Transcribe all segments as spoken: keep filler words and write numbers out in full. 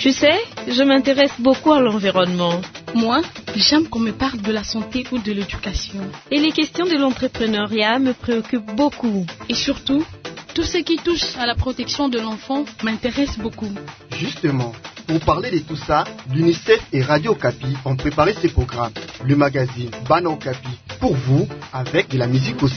Tu sais, je m'intéresse beaucoup à l'environnement. Moi, j'aime qu'on me parle de la santé ou de l'éducation. Et les questions de l'entrepreneuriat me préoccupent beaucoup. Et surtout, tout ce qui touche à la protection de l'enfant m'intéresse beaucoup. Justement, pour parler de tout ça, l'UNICEF et Radio Okapi ont préparé ces programmes. Le magazine Bana Okapi, pour vous, avec de la musique aussi.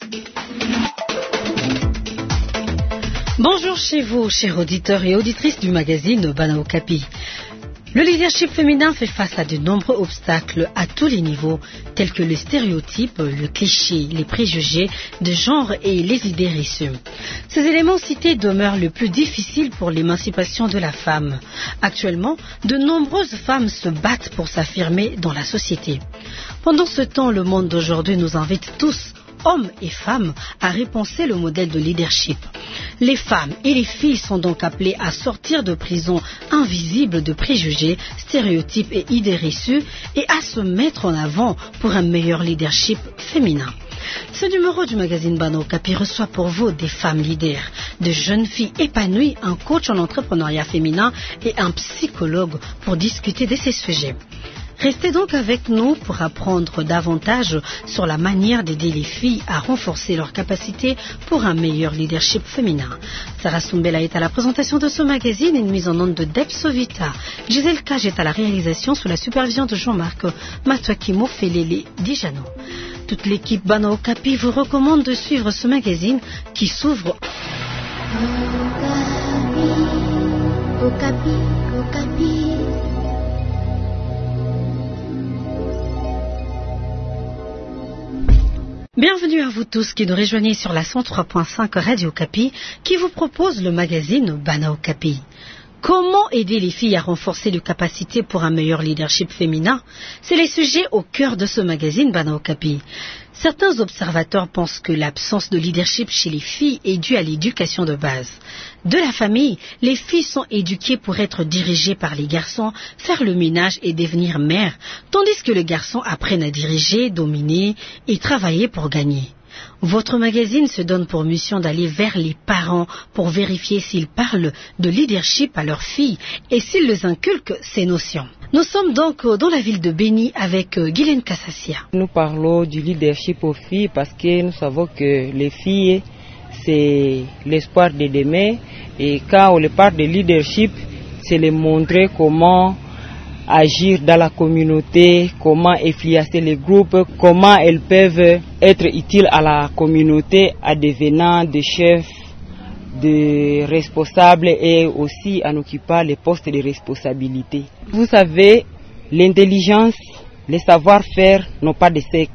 Bonjour chez vous, chers auditeurs et auditrices du magazine Bana Okapi. Le leadership féminin fait face à de nombreux obstacles à tous les niveaux, tels que les stéréotypes, le cliché, les préjugés de genre et les idées reçues. Ces éléments cités demeurent le plus difficile pour l'émancipation de la femme. Actuellement, de nombreuses femmes se battent pour s'affirmer dans la société. Pendant ce temps, le monde d'aujourd'hui nous invite tous, hommes et femmes, à repenser le modèle de leadership. Les femmes et les filles sont donc appelées à sortir de prisons invisibles de préjugés, stéréotypes et idées reçues et à se mettre en avant pour un meilleur leadership féminin. Ce numéro du magazine Bana Okapi reçoit pour vous des femmes leaders, de jeunes filles épanouies, un coach en entrepreneuriat féminin et un psychologue pour discuter de ces sujets. Restez donc avec nous pour apprendre davantage sur la manière d'aider les filles à renforcer leurs capacités pour un meilleur leadership féminin. Sarah Soumbela est à la présentation de ce magazine, une mise en onde de Depsovita. Gisèle Cage est à la réalisation sous la supervision de Jean-Marc Matouakimo Felele Dijano. Toute l'équipe Bana Okapi vous recommande de suivre ce magazine qui s'ouvre. Okapi, Okapi, Okapi. Bienvenue à vous tous qui nous rejoignez sur la cent trois point cinq Radio Okapi qui vous propose le magazine Bana Okapi. Comment aider les filles à renforcer leurs capacités pour un meilleur leadership féminin? C'est les sujets au cœur de ce magazine Bana Okapi. Certains observateurs pensent que l'absence de leadership chez les filles est due à l'éducation de base. De la famille, les filles sont éduquées pour être dirigées par les garçons, faire le ménage et devenir mères, tandis que les garçons apprennent à diriger, dominer et travailler pour gagner. Votre magazine se donne pour mission d'aller vers les parents pour vérifier s'ils parlent de leadership à leurs filles et s'ils les inculquent ces notions. Nous sommes donc dans la ville de Béni avec Guylaine Kassassia. Nous parlons du leadership aux filles parce que nous savons que les filles, c'est l'espoir de demain. Et quand on parle de leadership, c'est les montrer comment agir dans la communauté, comment influencer les groupes, comment elles peuvent être utiles à la communauté en devenant des chefs, des responsables et aussi en occupant les postes de responsabilité. Vous savez, l'intelligence, le savoir-faire n'ont pas de sexe.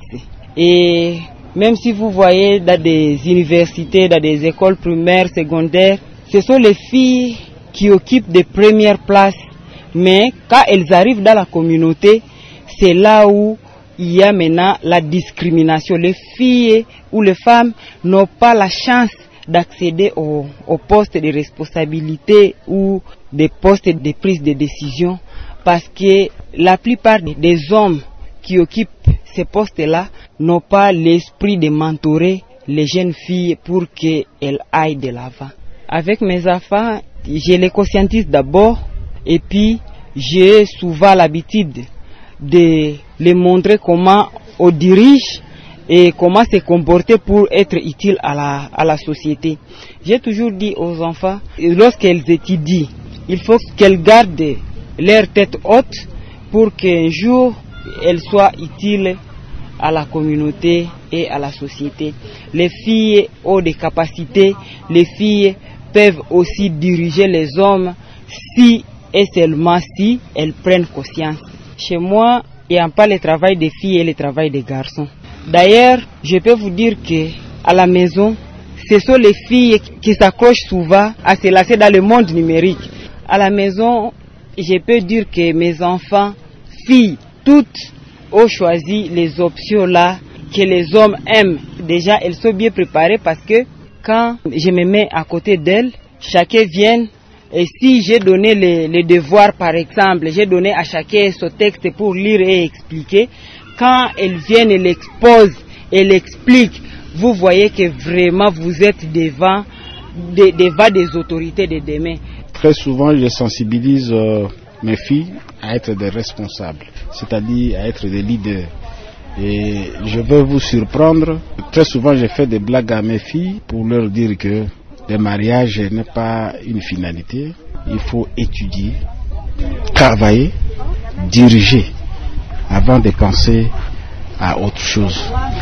Et même si vous voyez dans des universités, dans des écoles primaires, secondaires, ce sont les filles qui occupent des premières places. Mais quand elles arrivent dans la communauté, c'est là où il y a maintenant la discrimination. Les filles ou les femmes n'ont pas la chance d'accéder aux, aux postes de responsabilité ou des postes de prise de décision parce que la plupart des hommes qui occupent ces postes-là n'ont pas l'esprit de mentorer les jeunes filles pour qu'elles aillent de l'avant. Avec mes enfants, je les conscientise d'abord. Et puis, j'ai souvent l'habitude de les montrer comment on dirige et comment se comporter pour être utile à la, à la société. J'ai toujours dit aux enfants, lorsqu'elles étudient, il faut qu'elles gardent leur tête haute pour qu'un jour, elles soient utiles à la communauté et à la société. Les filles ont des capacités, les filles peuvent aussi diriger les hommes si et seulement si elles prennent conscience. Chez moi, il n'y a pas le travail des filles et le travail des garçons. D'ailleurs, je peux vous dire que à la maison, ce sont les filles qui s'accrochent souvent à se lancer dans le monde numérique. À la maison, je peux dire que mes enfants, filles, toutes ont choisi les options là que les hommes aiment. Déjà, elles sont bien préparées parce que quand je me mets à côté d'elles, chacun vient. Et si j'ai donné les, les devoirs, par exemple, j'ai donné à chacun ce texte pour lire et expliquer, quand elles viennent et l'exposent et l'expliquent, vous voyez que vraiment vous êtes devant, de, devant des autorités de demain. Très souvent, je sensibilise euh, mes filles à être des responsables, c'est-à-dire à être des leaders. Et je vais vous surprendre, très souvent je fais des blagues à mes filles pour leur dire que le mariage n'est pas une finalité. Il faut étudier, travailler, diriger avant de penser à autre chose.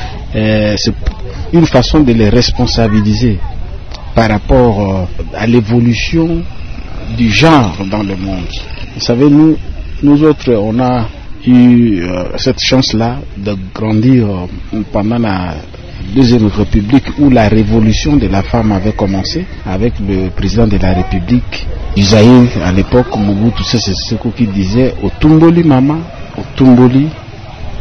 Et c'est une façon de les responsabiliser par rapport à l'évolution du genre dans le monde. Vous savez, nous, nous autres, on a eu euh, cette chance-là de grandir euh, pendant la Deuxième République où la révolution de la femme avait commencé avec le président de la République du Zaïre à l'époque, Mobutu Sese Seko, qui disait « Otumboli mama, otumboli Mobutu ».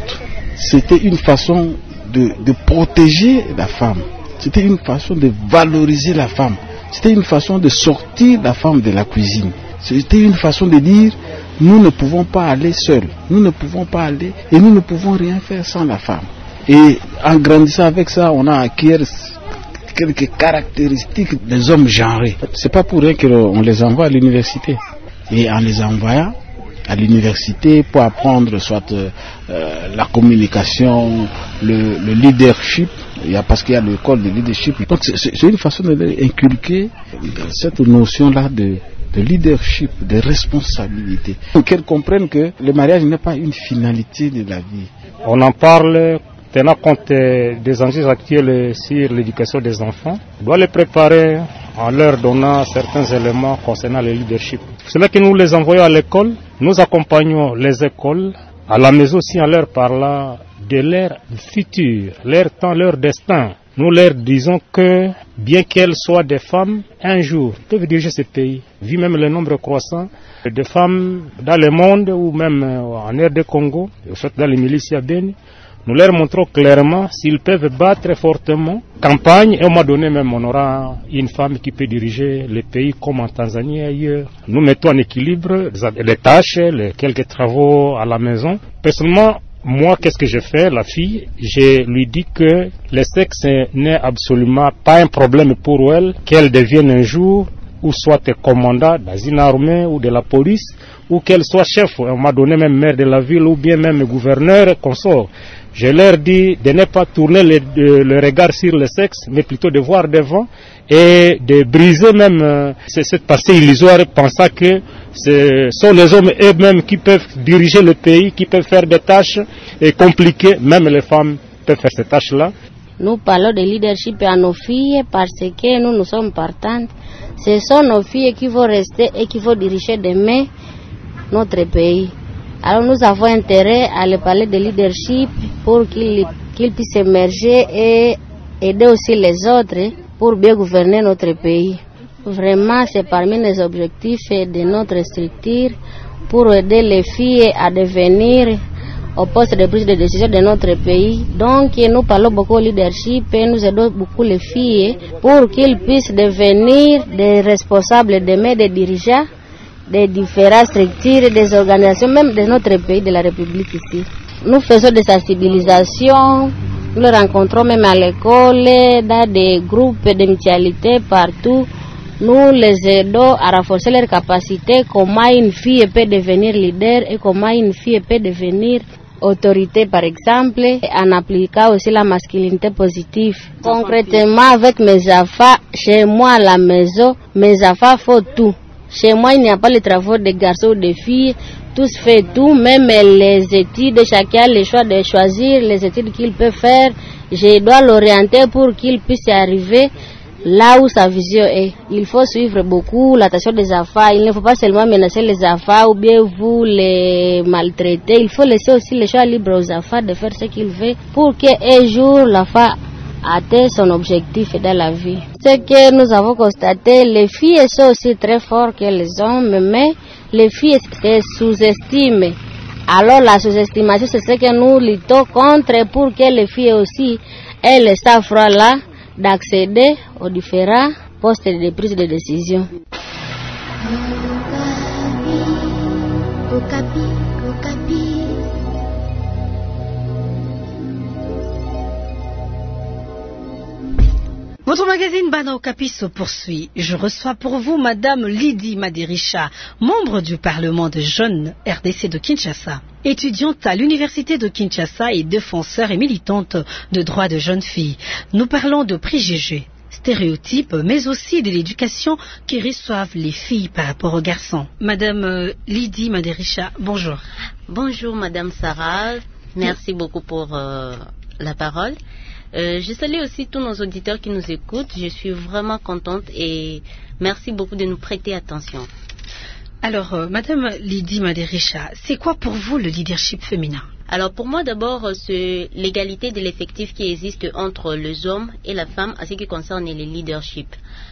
C'était une façon de, de protéger la femme, c'était une façon de valoriser la femme, c'était une façon de sortir la femme de la cuisine, c'était une façon de dire « Nous ne pouvons pas aller seuls, nous ne pouvons pas aller et nous ne pouvons rien faire sans la femme ». Et en grandissant avec ça, on a acquis quelques caractéristiques des hommes genrés. C'est pas pour rien qu'on les envoie à l'université. Et en les envoyant à l'université pour apprendre soit euh, la communication, le, le leadership, il y a, parce qu'il y a l'école de leadership. Donc c'est, c'est une façon d'inculquer cette notion-là de, de leadership, de responsabilité. Qu'elles comprennent que le mariage n'est pas une finalité de la vie. On en parle tenant compte des enjeux actuels sur l'éducation des enfants, on doit les préparer en leur donnant certains éléments concernant le leadership. C'est cela que nous les envoyons à l'école, nous accompagnons les écoles, à la maison aussi en leur parlant de leur futur, leur temps, leur destin. Nous leur disons que, bien qu'elles soient des femmes, un jour peuvent diriger ce pays. Vu même le nombre croissant de femmes dans le monde ou même en R D Congo, dans les milices à Beni, nous leur montrons clairement s'ils peuvent battre fortement campagne, et au moment donné même on aura une femme qui peut diriger le pays comme en Tanzanie et ailleurs. Nous mettons en équilibre les tâches, les quelques travaux à la maison. Personnellement, moi, qu'est-ce que je fais, la fille? Je lui dis que le sexe n'est absolument pas un problème pour elle, qu'elle devienne un jour ou soit commandant dans une armée ou de la police, ou qu'elle soit chef, à un moment donné même maire de la ville ou bien même gouverneur, consort. Je leur dis de ne pas tourner le, de, le regard sur le sexe, mais plutôt de voir devant et de briser même euh, cette pensée illusoire, pensant que ce sont les hommes eux-mêmes qui peuvent diriger le pays, qui peuvent faire des tâches et compliquées, même les femmes peuvent faire ces tâches-là. Nous parlons de leadership à nos filles parce que nous nous sommes partantes. Ce sont nos filles qui vont rester et qui vont diriger demain notre pays. Alors nous avons intérêt à les parler de leadership pour qu'ils qu'ils puissent émerger et aider aussi les autres pour bien gouverner notre pays. Vraiment, c'est parmi les objectifs de notre structure pour aider les filles à devenir au poste de prise de décision de notre pays. Donc nous parlons beaucoup de leadership et nous aidons beaucoup les filles pour qu'ils puissent devenir des responsables demain, des dirigeants des différentes structures, des organisations, même de notre pays, de la République ici. Nous faisons des sensibilisations, nous les rencontrons même à l'école, dans des groupes de mutualité partout. Nous les aidons à renforcer leurs capacités, comment une fille peut devenir leader et comment une fille peut devenir autorité, par exemple, en appliquant aussi la masculinité positive. Concrètement, avec mes enfants, chez moi à la maison, mes enfants font tout. Chez moi, il n'y a pas les travaux des garçons ou des filles, tous font tout, même les études, chacun a le choix de choisir les études qu'il peut faire. Je dois l'orienter pour qu'il puisse arriver là où sa vision est. Il faut suivre beaucoup l'attention des enfants. Il ne faut pas seulement menacer les enfants ou bien vous les maltraiter. Il faut laisser aussi le choix libre aux enfants de faire ce qu'ils veulent pour qu'un jour l'enfant atteigne son objectif dans la vie. Ce que nous avons constaté, les filles sont aussi très fortes que les hommes, mais les filles se sous-estiment. Alors la sous-estimation, c'est ce que nous luttons contre pour que les filles aussi aient le savoir-là d'accéder aux différents postes de prise de décision. Okapi, Okapi. Votre magazine Bana Okapi se poursuit. Je reçois pour vous Madame Lydie Madirisha, membre du Parlement de jeunes R D C de Kinshasa, étudiante à l'Université de Kinshasa et défenseur et militante de droits de jeunes filles. Nous parlons de préjugés, stéréotypes, mais aussi de l'éducation qui reçoivent les filles par rapport aux garçons. Madame euh, Lydie Madirisha, bonjour. Bonjour Madame Sarah, merci beaucoup pour euh, la parole. Euh, je salue aussi tous nos auditeurs qui nous écoutent. Je suis vraiment contente et merci beaucoup de nous prêter attention. Alors, euh, Madame Lydie Madirisha, c'est quoi pour vous le leadership féminin? Alors pour moi d'abord, c'est l'égalité de l'effectif qui existe entre les hommes et la femme en ce qui concerne les leaderships.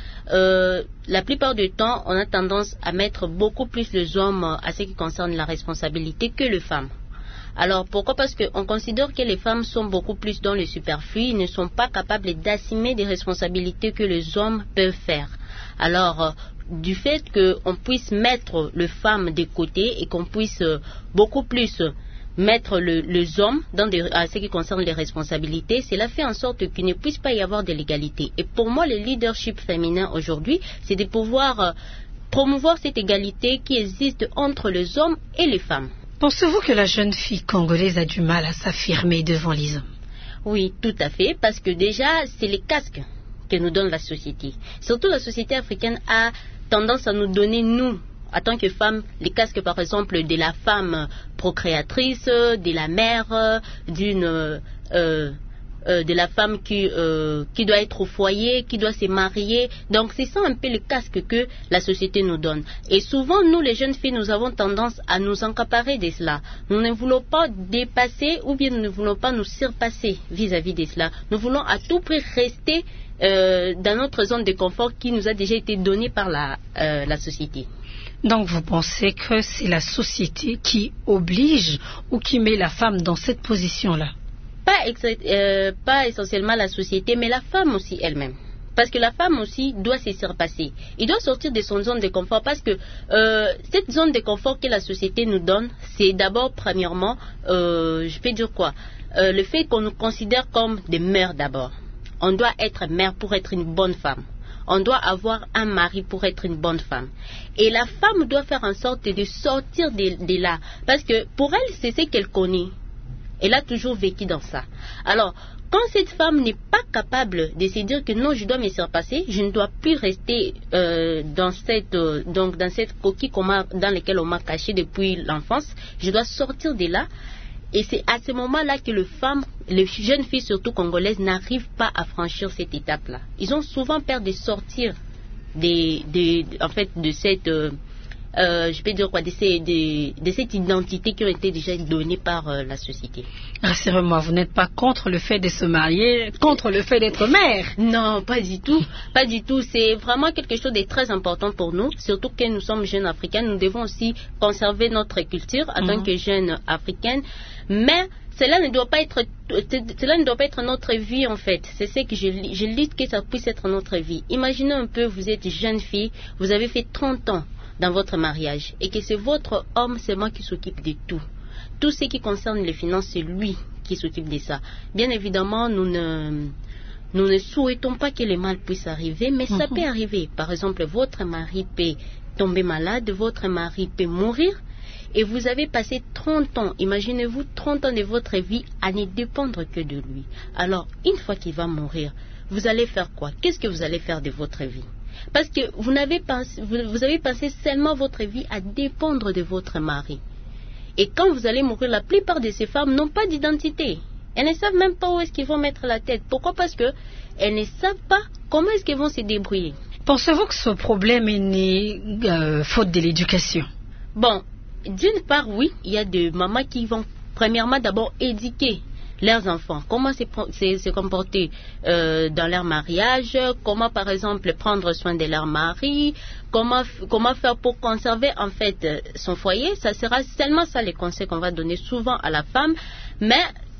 Euh, la plupart du temps, on a tendance à mettre beaucoup plus les hommes à ce qui concerne la responsabilité que les femmes. Alors pourquoi? Parce qu'on considère que les femmes sont beaucoup plus dans le superflu, ils ne sont pas capables d'assumer des responsabilités que les hommes peuvent faire. Alors euh, du fait qu'on puisse mettre les femmes de côté et qu'on puisse euh, beaucoup plus euh, mettre le, les hommes dans des, à ce qui concerne les responsabilités, cela fait en sorte qu'il ne puisse pas y avoir de l'égalité. Et pour moi, le leadership féminin aujourd'hui, c'est de pouvoir euh, promouvoir cette égalité qui existe entre les hommes et les femmes. Pensez-vous que la jeune fille congolaise a du mal à s'affirmer devant les hommes? Oui, tout à fait, parce que déjà, c'est les casques que nous donne la société. Surtout la société africaine a tendance à nous donner, nous, en tant que femmes, les casques par exemple de la femme procréatrice, de la mère, d'une... Euh, euh, de la femme qui, euh, qui doit être au foyer, qui doit se marier. Donc c'est ça un peu le casque que la société nous donne. Et souvent, nous les jeunes filles, nous avons tendance à nous accaparer de cela. Nous ne voulons pas dépasser ou bien nous ne voulons pas nous surpasser vis-à-vis de cela. Nous voulons à tout prix rester euh, dans notre zone de confort qui nous a déjà été donnée par la, euh, la société. Donc vous pensez que c'est la société qui oblige ou qui met la femme dans cette position-là? Pas, euh, pas essentiellement la société, mais la femme aussi elle-même. Parce que la femme aussi doit se surpasser. Il doit sortir de son zone de confort parce que euh, cette zone de confort que la société nous donne, c'est d'abord, premièrement, euh, je peux dire quoi euh, le fait qu'on nous considère comme des mères d'abord. On doit être mère pour être une bonne femme. On doit avoir un mari pour être une bonne femme. Et la femme doit faire en sorte de sortir de, de là. Parce que pour elle, c'est ce qu'elle connaît. Elle a toujours vécu dans ça. Alors, quand cette femme n'est pas capable de se dire que non, je dois me surpasser, je ne dois plus rester euh, dans cette euh, donc dans cette coquille qu'on m'a, dans laquelle on m'a caché depuis l'enfance, je dois sortir de là. Et c'est à ce moment-là que les femmes, les jeunes filles surtout congolaises, n'arrivent pas à franchir cette étape-là. Ils ont souvent peur de sortir des, des, en fait, de cette euh, Euh, je peux dire quoi, de, ces, de, de cette identité qui ont été déjà donnée par euh, la société. Rassurez-moi, vous n'êtes pas contre le fait de se marier, contre le fait d'être mère? Non, pas du tout, pas du tout. C'est vraiment quelque chose de très important pour nous, surtout que nous sommes jeunes africaines. Nous devons aussi conserver notre culture en mm-hmm. tant que jeunes africaines, mais cela ne doit pas être, cela ne doit pas être notre vie en fait. C'est ce que je, je lutte que ça puisse être notre vie. Imaginez un peu, vous êtes jeune fille, vous avez fait trente ans dans votre mariage et que c'est votre homme seulement qui s'occupe de tout. Tout ce qui concerne les finances, c'est lui qui s'occupe de ça. Bien évidemment, nous ne, nous ne souhaitons pas que le mal puisse arriver, mais ça mm-hmm. peut arriver. Par exemple, votre mari peut tomber malade, votre mari peut mourir et vous avez passé trente ans, imaginez-vous trente ans de votre vie à ne dépendre que de lui. Alors, une fois qu'il va mourir, vous allez faire quoi? Qu'est-ce que vous allez faire de votre vie? Parce que vous, n'avez pas, vous, vous avez passé seulement votre vie à dépendre de votre mari. Et quand vous allez mourir, la plupart de ces femmes n'ont pas d'identité. Elles ne savent même pas où est-ce qu'ils vont mettre la tête. Pourquoi? Parce qu'elles ne savent pas comment est-ce qu'elles vont se débrouiller. Pensez-vous que ce problème est né euh, faute de l'éducation? Bon, d'une part, oui. Il y a des mamans qui vont premièrement d'abord éduquer leurs enfants, comment se, se, se comporter euh, dans leur mariage, comment par exemple prendre soin de leur mari, comment, comment faire pour conserver en fait son foyer. Ça sera seulement ça les conseils qu'on va donner souvent à la femme, mais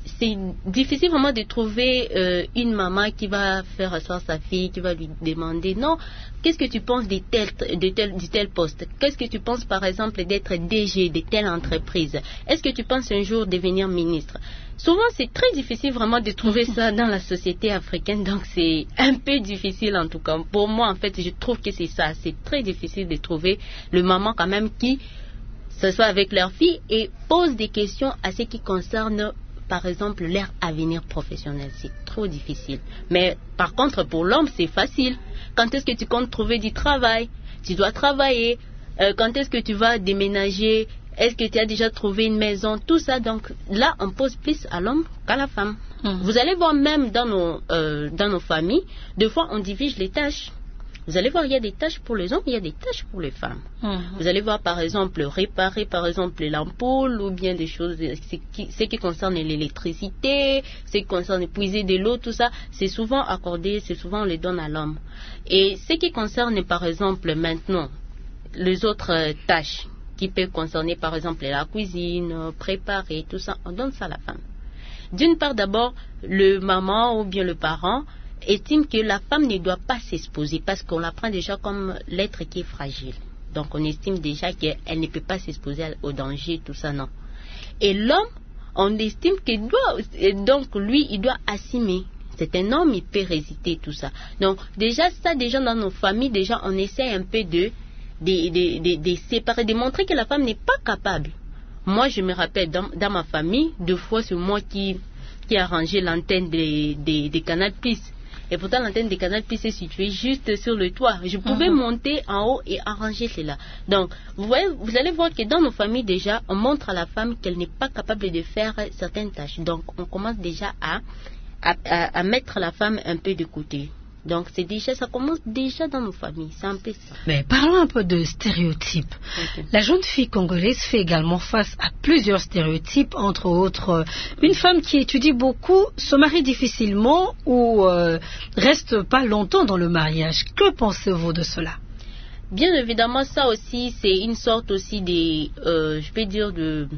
c'est difficile vraiment de trouver euh, une maman qui va faire asseoir sa fille, qui va lui demander non, qu'est-ce que tu penses de tel, de tel, de tel poste? Qu'est-ce que tu penses par exemple d'être D G de telle entreprise? Est-ce que tu penses un jour devenir ministre? Souvent c'est très difficile vraiment de trouver ça dans la société africaine, donc c'est un peu difficile en tout cas. Pour moi en fait je trouve que c'est ça, c'est très difficile de trouver le maman quand même qui s'assoit avec leur fille et pose des questions à ce qui concerne par exemple leur avenir professionnel. C'est trop difficile. Mais par contre pour l'homme c'est facile. Quand est-ce que tu comptes trouver du travail? Tu dois travailler. Euh, quand est-ce que tu vas déménager? Est-ce que tu as déjà trouvé une maison? Tout ça, donc là on pose plus à l'homme qu'à la femme. Mmh. Vous allez voir même dans nos, euh, dans nos familles, des fois on divise les tâches. Vous allez voir, il y a des tâches pour les hommes, il y a des tâches pour les femmes. Mmh. Vous allez voir, par exemple, réparer, par exemple, l'ampoule ou bien des choses, ce qui, ce qui concerne l'électricité, ce qui concerne puiser de l'eau, tout ça, c'est souvent accordé, c'est souvent on les donne à l'homme. Et ce qui concerne, par exemple, maintenant, les autres euh, tâches qui peuvent concerner, par exemple, la cuisine, préparer, tout ça, on donne ça à la femme. D'une part, d'abord, le maman ou bien le parent estime que la femme ne doit pas s'exposer parce qu'on la prend déjà comme l'être qui est fragile. Donc on estime déjà qu'elle ne peut pas s'exposer au danger, tout ça, non. Et l'homme, on estime qu'il doit, donc lui, il doit assumer. C'est un homme, il peut résister, tout ça. Donc déjà, ça, déjà dans nos familles, déjà on essaie un peu de, de, de, de, de séparer, de montrer que la femme n'est pas capable. Moi, je me rappelle, dans, dans ma famille, deux fois, c'est moi qui, qui a arrangé l'antenne des de, de Canal plus. Et pourtant, l'antenne de Canal plus est située juste sur le toit. Je pouvais uh-huh. monter en haut et arranger cela. Donc, vous voyez, vous allez voir que dans nos familles, déjà, on montre à la femme qu'elle n'est pas capable de faire certaines tâches. Donc, on commence déjà à, à, à, à mettre la femme un peu de côté. Donc, c'est déjà, ça commence déjà dans nos familles. C'est un peu ça. Mais parlons un peu de stéréotypes. Okay. La jeune fille congolaise fait également face à plusieurs stéréotypes, entre autres, une femme qui étudie beaucoup se marie difficilement ou euh, reste pas longtemps dans le mariage. Que pensez-vous de cela? Bien évidemment, ça aussi, c'est une sorte aussi de, euh, je peux dire de,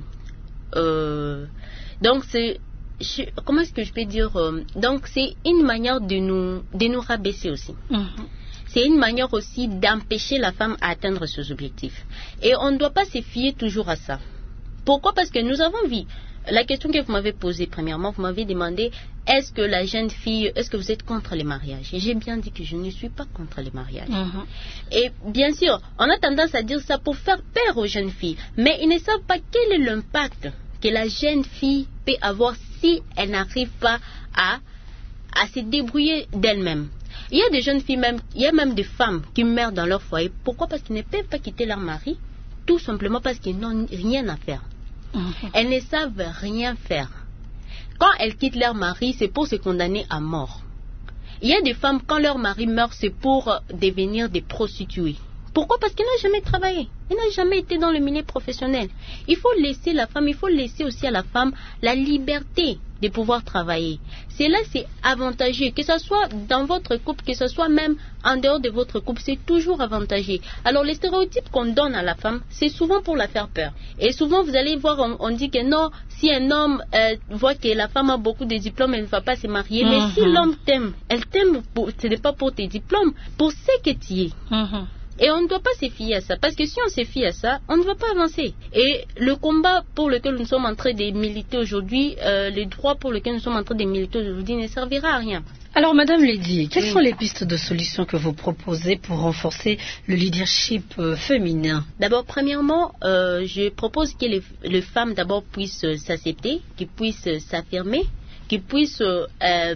euh, donc c'est Je, comment est-ce que je peux dire euh, donc c'est une manière de nous, de nous rabaisser aussi. Mm-hmm. C'est une manière aussi d'empêcher la femme à atteindre ses objectifs. Et on ne doit pas se fier toujours à ça. Pourquoi? Parce que nous avons vu la question que vous m'avez posée premièrement, vous m'avez demandé est-ce que la jeune fille, est-ce que vous êtes contre les mariages? Et j'ai bien dit que je ne suis pas contre les mariages. Mm-hmm. Et bien sûr, on a tendance à dire ça pour faire peur aux jeunes filles, mais ils ne savent pas quel est l'impact que la jeune fille peut avoir si elle n'arrive pas à, à se débrouiller d'elle-même. Il y a des jeunes filles, même, il y a même des femmes qui meurent dans leur foyer. Pourquoi? Parce qu'ils ne peuvent pas quitter leur mari, tout simplement parce qu'ils n'ont rien à faire. Mm-hmm. Elles ne savent rien faire. Quand elles quittent leur mari, c'est pour se condamner à mort. Il y a des femmes, quand leur mari meurt, c'est pour devenir des prostituées. Pourquoi? Parce qu'elle n'a jamais travaillé. Elle n'a jamais été dans le milieu professionnel. Il faut laisser la femme, il faut laisser aussi à la femme la liberté de pouvoir travailler. C'est là, c'est avantageux. Que ce soit dans votre couple, que ce soit même en dehors de votre couple, c'est toujours avantageux. Alors, les stéréotypes qu'on donne à la femme, c'est souvent pour la faire peur. Et souvent, vous allez voir, on, on dit que non, si un homme euh, voit que la femme a beaucoup de diplômes, elle ne va pas se marier. Mm-hmm. Mais si l'homme t'aime, elle t'aime, pour, ce n'est pas pour tes diplômes, pour ce que tu es. Mm-hmm. Et on ne doit pas se fier à ça, parce que si on se fie à ça, on ne va pas avancer. Et le combat pour lequel nous sommes en train de militer aujourd'hui, euh, les droits pour lesquels nous sommes en train de militer aujourd'hui ne servira à rien. Alors, Madame Lady, quelles oui. sont les pistes de solutions que vous proposez pour renforcer le leadership euh, féminin? D'abord, premièrement, euh, je propose que les, les femmes d'abord puissent euh, s'accepter, qu'ils puissent euh, s'affirmer, qu'ils puissent euh,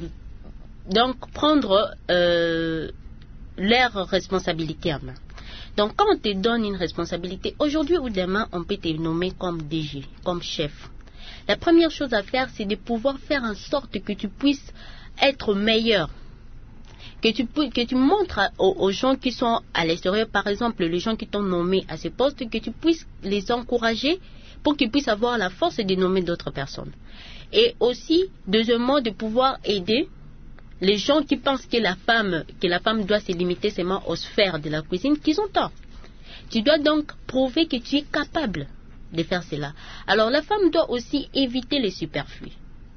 donc prendre euh, leurs responsabilités en main. Donc, quand on te donne une responsabilité, aujourd'hui ou demain, on peut te nommer comme D G, comme chef. La première chose à faire, c'est de pouvoir faire en sorte que tu puisses être meilleur. Que tu, que tu montres à, aux, aux gens qui sont à l'extérieur, par exemple, les gens qui t'ont nommé à ce poste, que tu puisses les encourager pour qu'ils puissent avoir la force de nommer d'autres personnes. Et aussi, deuxièmement, de pouvoir aider les gens qui pensent que la femme, que la femme doit se limiter seulement aux sphères de la cuisine, qu'ils ont tort. Tu dois donc prouver que tu es capable de faire cela. Alors la femme doit aussi éviter les superflus.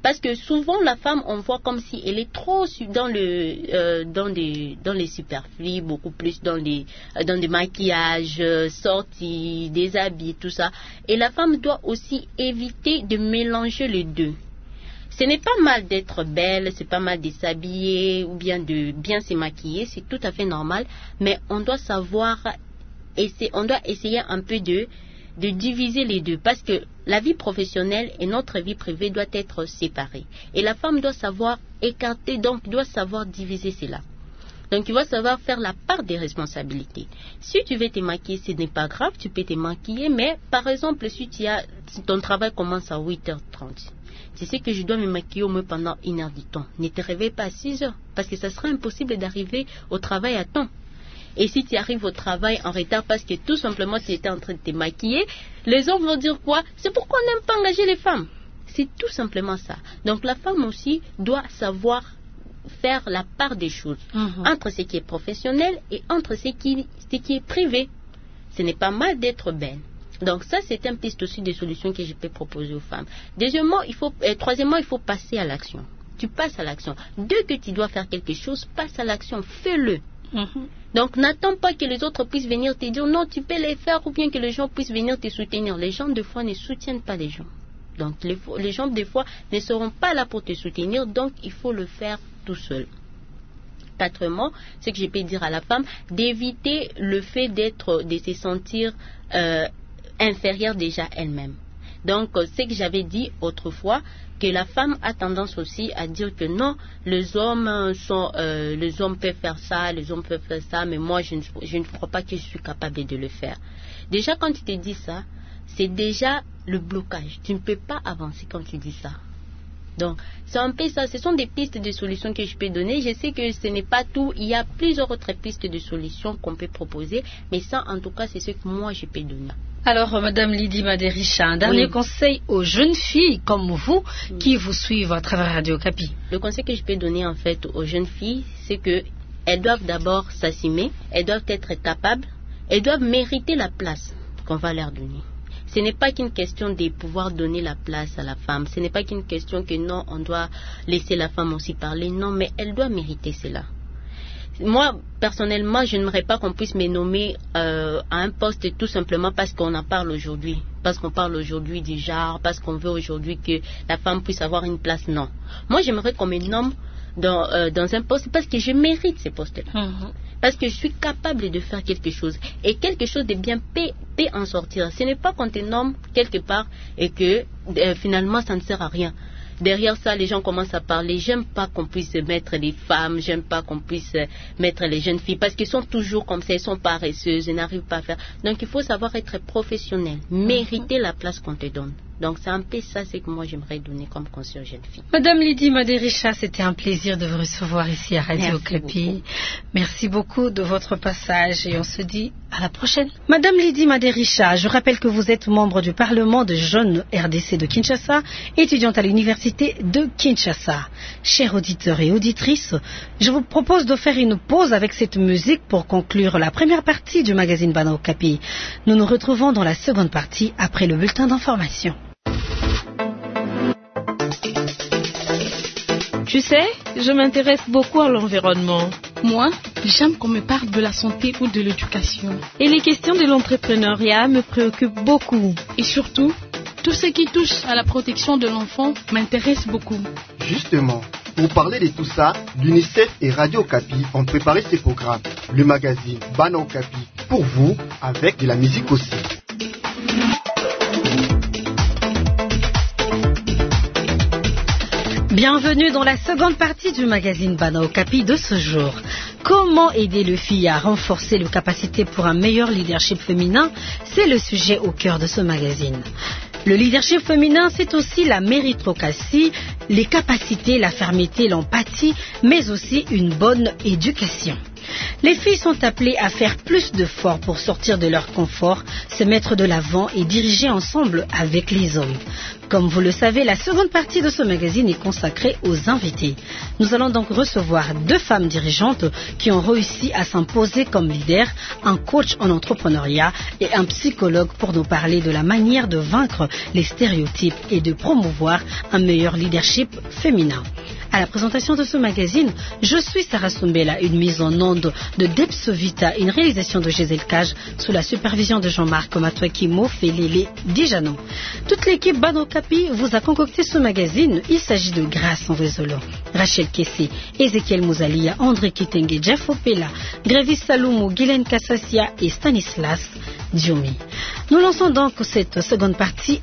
Parce que souvent, la femme, on voit comme si elle est trop dans, le, euh, dans, des, dans les superflus, beaucoup plus dans les, dans des maquillages, sorties, des habits, tout ça. Et la femme doit aussi éviter de mélanger les deux. Ce n'est pas mal d'être belle, c'est pas mal de s'habiller ou bien de bien se maquiller, c'est tout à fait normal, mais on doit savoir, essayer, on doit essayer un peu de, de diviser les deux, parce que la vie professionnelle et notre vie privée doivent être séparées. Et la femme doit savoir écarter, donc doit savoir diviser cela. Donc tu vas savoir faire la part des responsabilités. Si tu veux te maquiller, ce n'est pas grave, tu peux te maquiller, mais par exemple, si, tu as, si ton travail commence à huit heures trente, tu sais que je dois me maquiller au moins pendant une heure du temps. Ne te réveille pas à six heures, parce que ça sera impossible d'arriver au travail à temps. Et si tu arrives au travail en retard parce que tout simplement tu étais en train de te maquiller, les hommes vont dire quoi? C'est pourquoi on n'aime pas engager les femmes. C'est tout simplement ça. Donc la femme aussi doit savoir faire la part des choses mm-hmm. entre ce qui est professionnel et entre ce qui, ce qui est privé. Ce n'est pas mal d'être belle. Donc ça, c'est un piste aussi de solutions que je peux proposer aux femmes. Deuxièmement, il faut, euh, troisièmement, il faut passer à l'action. Tu passes à l'action. Dès que tu dois faire quelque chose, passe à l'action, fais-le. Mm-hmm. Donc n'attends pas que les autres puissent venir te dire non, tu peux les faire, ou bien que les gens puissent venir te soutenir. Les gens, des fois, ne soutiennent pas les gens. Donc les, les gens, des fois, ne seront pas là pour te soutenir, donc il faut le faire tout seul. Quatrièmement, ce que je peux dire à la femme, d'éviter le fait d'être, de se sentir euh, inférieure déjà elle-même. Donc, ce que j'avais dit autrefois, que la femme a tendance aussi à dire que non, les hommes sont, euh, les hommes peuvent faire ça, les hommes peuvent faire ça, mais moi, je ne, je ne crois pas que je suis capable de le faire. Déjà, quand tu te dis ça, c'est déjà le blocage. Tu ne peux pas avancer quand tu dis ça. Donc, c'est un peu ça. Ce sont des pistes de solutions que je peux donner. Je sais que ce n'est pas tout. Il y a plusieurs autres pistes de solutions qu'on peut proposer. Mais ça, en tout cas, c'est ce que moi, je peux donner. Alors, Madame Lydie Madericha, un dernier oui. conseil aux jeunes filles comme vous oui. qui vous suivent à travers Radio Okapi. Le conseil que je peux donner, en fait, aux jeunes filles, c'est qu'elles doivent d'abord s'assumer. Elles doivent être capables. Elles doivent mériter la place qu'on va leur donner. Ce n'est pas qu'une question de pouvoir donner la place à la femme. Ce n'est pas qu'une question que non, on doit laisser la femme aussi parler. Non, mais elle doit mériter cela. Moi, personnellement, je n'aimerais pas qu'on puisse me nommer euh, à un poste tout simplement parce qu'on en parle aujourd'hui. Parce qu'on parle aujourd'hui du genre, parce qu'on veut aujourd'hui que la femme puisse avoir une place. Non. Moi, j'aimerais qu'on me nomme dans, euh, dans un poste parce que je mérite ce poste-là. Mm-hmm. Parce que je suis capable de faire quelque chose. Et quelque chose de bien peut, peut en sortir. Ce n'est pas qu'on te nomme quelque part et que euh, finalement ça ne sert à rien. Derrière ça, les gens commencent à parler. J'aime pas qu'on puisse mettre les femmes, j'aime pas qu'on puisse mettre les jeunes filles parce qu'elles sont toujours comme ça, elles sont paresseuses, elles n'arrivent pas à faire. Donc il faut savoir être professionnel, mériter la place qu'on te donne. Donc c'est un peu ça, c'est que moi j'aimerais donner comme conseil aux jeunes filles. Madame Lydie Madericha, c'était un plaisir de vous recevoir ici à Radio Okapi. Merci beaucoup de votre passage et on se dit à la prochaine. Madame Lydie Madericha, je rappelle que vous êtes membre du Parlement de jeunes R D C de Kinshasa, étudiante à l'université de Kinshasa. Chers auditeurs et auditrices, je vous propose de faire une pause avec cette musique pour conclure la première partie du magazine Bana Okapi. Nous nous retrouvons dans la seconde partie après le bulletin d'information. Tu sais, je m'intéresse beaucoup à l'environnement. Moi, j'aime qu'on me parle de la santé ou de l'éducation. Et les questions de l'entrepreneuriat me préoccupent beaucoup. Et surtout, tout ce qui touche à la protection de l'enfant m'intéresse beaucoup. Justement, pour parler de tout ça, l'UNICEF et Radio Okapi ont préparé ces programmes. Le magazine Bana Okapi pour vous, avec de la musique aussi. Bienvenue dans la seconde partie du magazine Bana Okapi de ce jour. Comment aider les filles à renforcer leurs capacités pour un meilleur leadership féminin? C'est le sujet au cœur de ce magazine. Le leadership féminin, c'est aussi la méritocratie, les capacités, la fermeté, l'empathie, mais aussi une bonne éducation. Les filles sont appelées à faire plus d'efforts pour sortir de leur confort, se mettre de l'avant et diriger ensemble avec les hommes. Comme vous le savez, la seconde partie de ce magazine est consacrée aux invités. Nous allons donc recevoir deux femmes dirigeantes qui ont réussi à s'imposer comme leaders, un coach en entrepreneuriat et un psychologue pour nous parler de la manière de vaincre les stéréotypes et de promouvoir un meilleur leadership féminin. À la présentation de ce magazine, je suis Sarah Soumbela, une mise en onde de Depso Vita, une réalisation de Gisèle Cage sous la supervision de Jean-Marc Matouakimo Felele Dijano. Toute l'équipe Bano Kapi vous a concocté ce magazine. Il s'agit de Grâce en Vézolo, Rachel Kessé, Ezekiel Mouzalia, André Kitenge, Jeff Opela, Grévis Saloumou, Guylaine Kassassia et Stanislas Dioumi. Nous lançons donc cette seconde partie.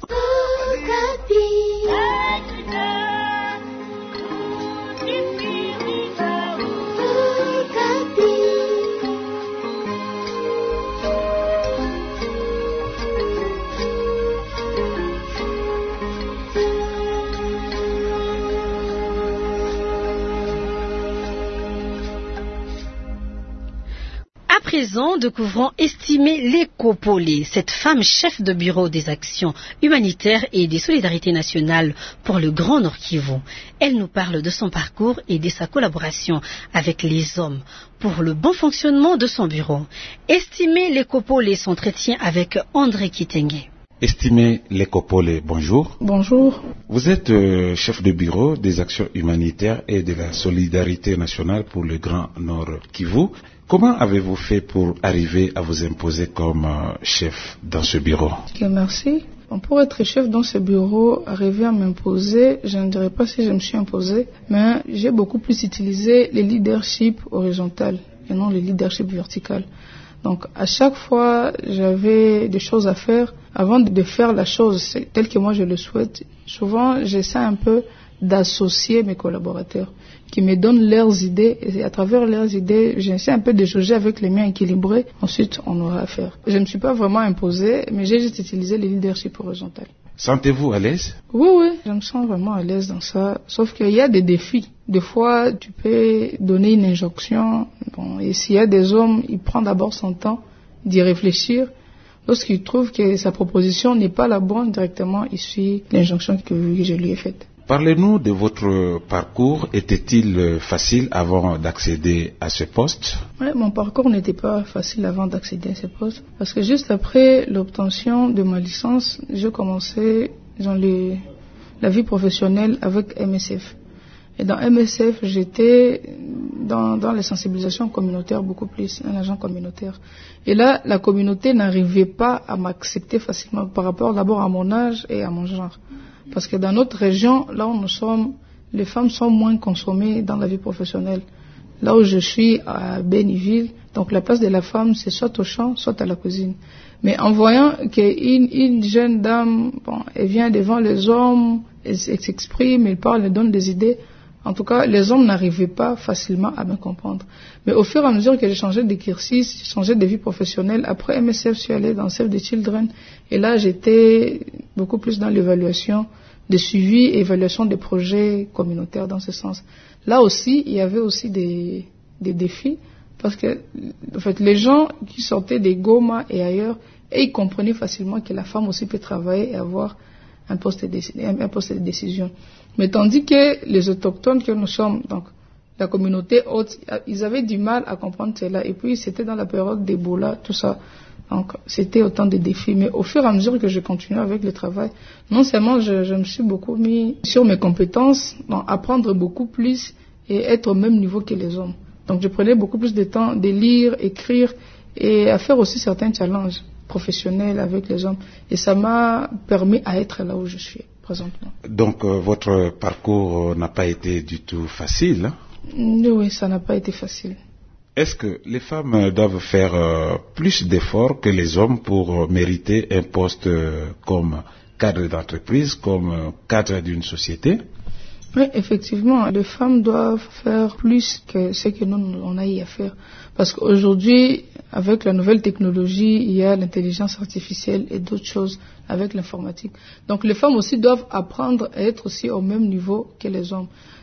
À présent, découvrons Estimé Lekopolé, cette femme chef de bureau des actions humanitaires et des solidarités nationales pour le Grand Nord Kivu. Elle nous parle de son parcours et de sa collaboration avec les hommes pour le bon fonctionnement de son bureau. Estimé Lekopolé s'entretient avec André Kitenge. Estimé Lekopolé, bonjour. Bonjour. Vous êtes euh, chef de bureau des actions humanitaires et de la solidarité nationale pour le Grand Nord Kivu. Comment avez-vous fait pour arriver à vous imposer comme euh, chef dans ce bureau? Okay, merci. Bon, pour être chef dans ce bureau, arriver à m'imposer, je ne dirais pas si je me suis imposé, mais j'ai beaucoup plus utilisé le leadership horizontal et non le leadership vertical. Donc, à chaque fois, j'avais des choses à faire. Avant de faire la chose telle que moi je le souhaite, souvent, j'essaie un peu d'associer mes collaborateurs qui me donnent leurs idées et à travers leurs idées, j'essaie un peu de jauger avec les miens équilibrés. Ensuite, on aura à faire. Je ne me suis pas vraiment imposé, mais j'ai juste utilisé le leadership horizontal. Sentez-vous à l'aise? Oui, oui, je me sens vraiment à l'aise dans ça. Sauf qu'il y a des défis. Des fois, tu peux donner une injonction. Bon, et s'il y a des hommes, il prend d'abord son temps d'y réfléchir. Lorsqu'il trouve que sa proposition n'est pas la bonne, directement, il suit l'injonction que je lui ai faite. Parlez-nous de votre parcours. Était-il facile avant d'accéder à ce poste? Oui, mon parcours n'était pas facile avant d'accéder à ce poste. Parce que juste après l'obtention de ma licence, j'ai commencé dans les, la vie professionnelle avec M S F. Et dans M S F, j'étais dans, dans les sensibilisations communautaires beaucoup plus, un agent communautaire. Et là, la communauté n'arrivait pas à m'accepter facilement par rapport d'abord à mon âge et à mon genre. Parce que dans notre région, là où nous sommes, les femmes sont moins consommées dans la vie professionnelle. Là où je suis, à Béniville, donc la place de la femme, c'est soit au champ, soit à la cuisine. Mais en voyant qu'une une jeune dame, bon, elle vient devant les hommes, elle, elle s'exprime, elle parle, elle donne des idées. En tout cas, les hommes n'arrivaient pas facilement à me comprendre. Mais au fur et à mesure que j'ai changé de cursus, j'ai changé de vie professionnelle, après M S F, je suis allé dans Save the Children. Et là, j'étais beaucoup plus dans l'évaluation, de suivi et évaluation des projets communautaires dans ce sens. Là aussi, il y avait aussi des, des défis. Parce que, en fait, les gens qui sortaient des Goma et ailleurs, et ils comprenaient facilement que la femme aussi peut travailler et avoir un poste de, un poste de décision. Mais tandis que les autochtones que nous sommes, donc la communauté haute, ils avaient du mal à comprendre cela. Et puis c'était dans la période d'Ebola, tout ça. Donc c'était autant de défis. Mais au fur et à mesure que je continuais avec le travail, non seulement je, je me suis beaucoup mis sur mes compétences, donc apprendre beaucoup plus et être au même niveau que les hommes. Donc je prenais beaucoup plus de temps de lire, écrire et à faire aussi certains challenges professionnels avec les hommes. Et ça m'a permis à être là où je suis présentement. Donc euh, votre parcours euh, n'a pas été du tout facile, hein? Oui, ça n'a pas été facile. Est-ce que les femmes doivent faire euh, plus d'efforts que les hommes pour euh, mériter un poste euh, comme cadre d'entreprise, comme euh, cadre d'une société? Oui, effectivement, les femmes doivent faire plus que ce que nous, on a eu à faire. Parce qu'aujourd'hui, avec la nouvelle technologie, il y a l'intelligence artificielle et d'autres choses avec l'informatique. Donc les femmes aussi doivent apprendre à être aussi au même niveau que les hommes.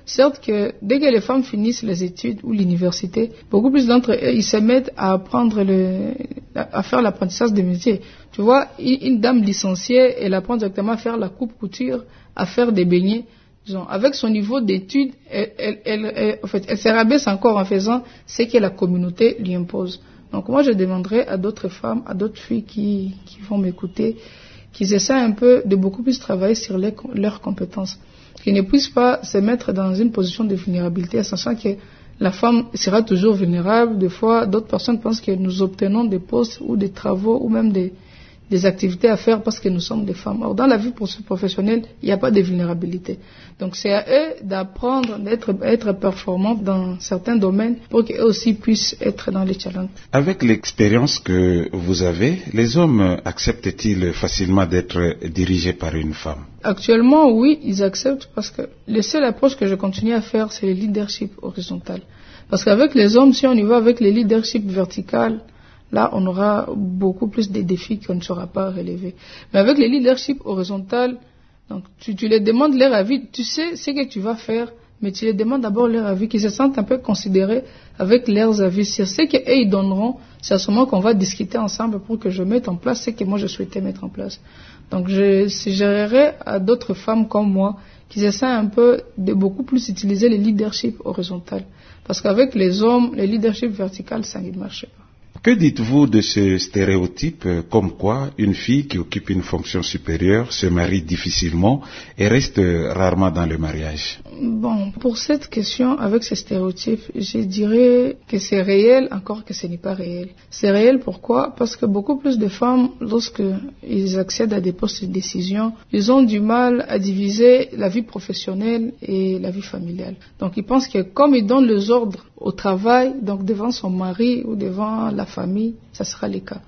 Certes que dès que les femmes finissent les études ou l'université, beaucoup plus d'entre eux, ils se mettent à apprendre le, à faire l'apprentissage des métiers. Tu vois, une dame licenciée, elle apprend directement à faire la coupe-couture, à faire des beignets. Disons, avec son niveau d'études, elle, elle, elle, elle, en fait, elle se rabaisse encore en faisant ce que la communauté lui impose. Donc moi, je demanderais à d'autres femmes, à d'autres filles qui, qui vont m'écouter, qu'ils essaient un peu de beaucoup plus travailler sur les, leurs compétences. Qu'ils ne puissent pas se mettre dans une position de vulnérabilité, sachant que la femme sera toujours vulnérable. Des fois, d'autres personnes pensent que nous obtenons des postes ou des travaux ou même des, des activités à faire parce que nous sommes des femmes. Or, dans la vie professionnelle, il n'y a pas de vulnérabilité. Donc, c'est à eux d'apprendre, d'être être performantes dans certains domaines pour qu'eux aussi puissent être dans les challenges. Avec l'expérience que vous avez, les hommes acceptent-ils facilement d'être dirigés par une femme? Actuellement, oui, ils acceptent parce que la seule approche que je continue à faire, c'est le leadership horizontal. Parce qu'avec les hommes, si on y va avec le leadership vertical, là, on aura beaucoup plus de défis qu'on ne saura pas relever. Mais avec le leadership horizontal, donc tu, tu les demandes leur avis, tu sais ce que tu vas faire, mais tu les demandes d'abord leur avis, qu'ils se sentent un peu considérés avec leurs avis. C'est ce qu'eux ils donneront, c'est à ce moment qu'on va discuter ensemble pour que je mette en place ce que moi je souhaitais mettre en place. Donc je suggérerais à d'autres femmes comme moi qu'ils essaient un peu de beaucoup plus utiliser le leadership horizontal. Parce qu'avec les hommes, le leadership vertical, ça ne marche pas. Que dites-vous de ce stéréotype comme quoi une fille qui occupe une fonction supérieure se marie difficilement et reste rarement dans le mariage? Bon, pour cette question, avec ce stéréotype, je dirais que c'est réel, encore que ce n'est pas réel. C'est réel pourquoi? Parce que beaucoup plus de femmes, lorsqu'ils accèdent à des postes de décision, ils ont du mal à diviser la vie professionnelle et la vie familiale. Donc ils pensent que comme ils donnent les ordres au travail, donc devant son mari ou devant la famille, ça sera le cas.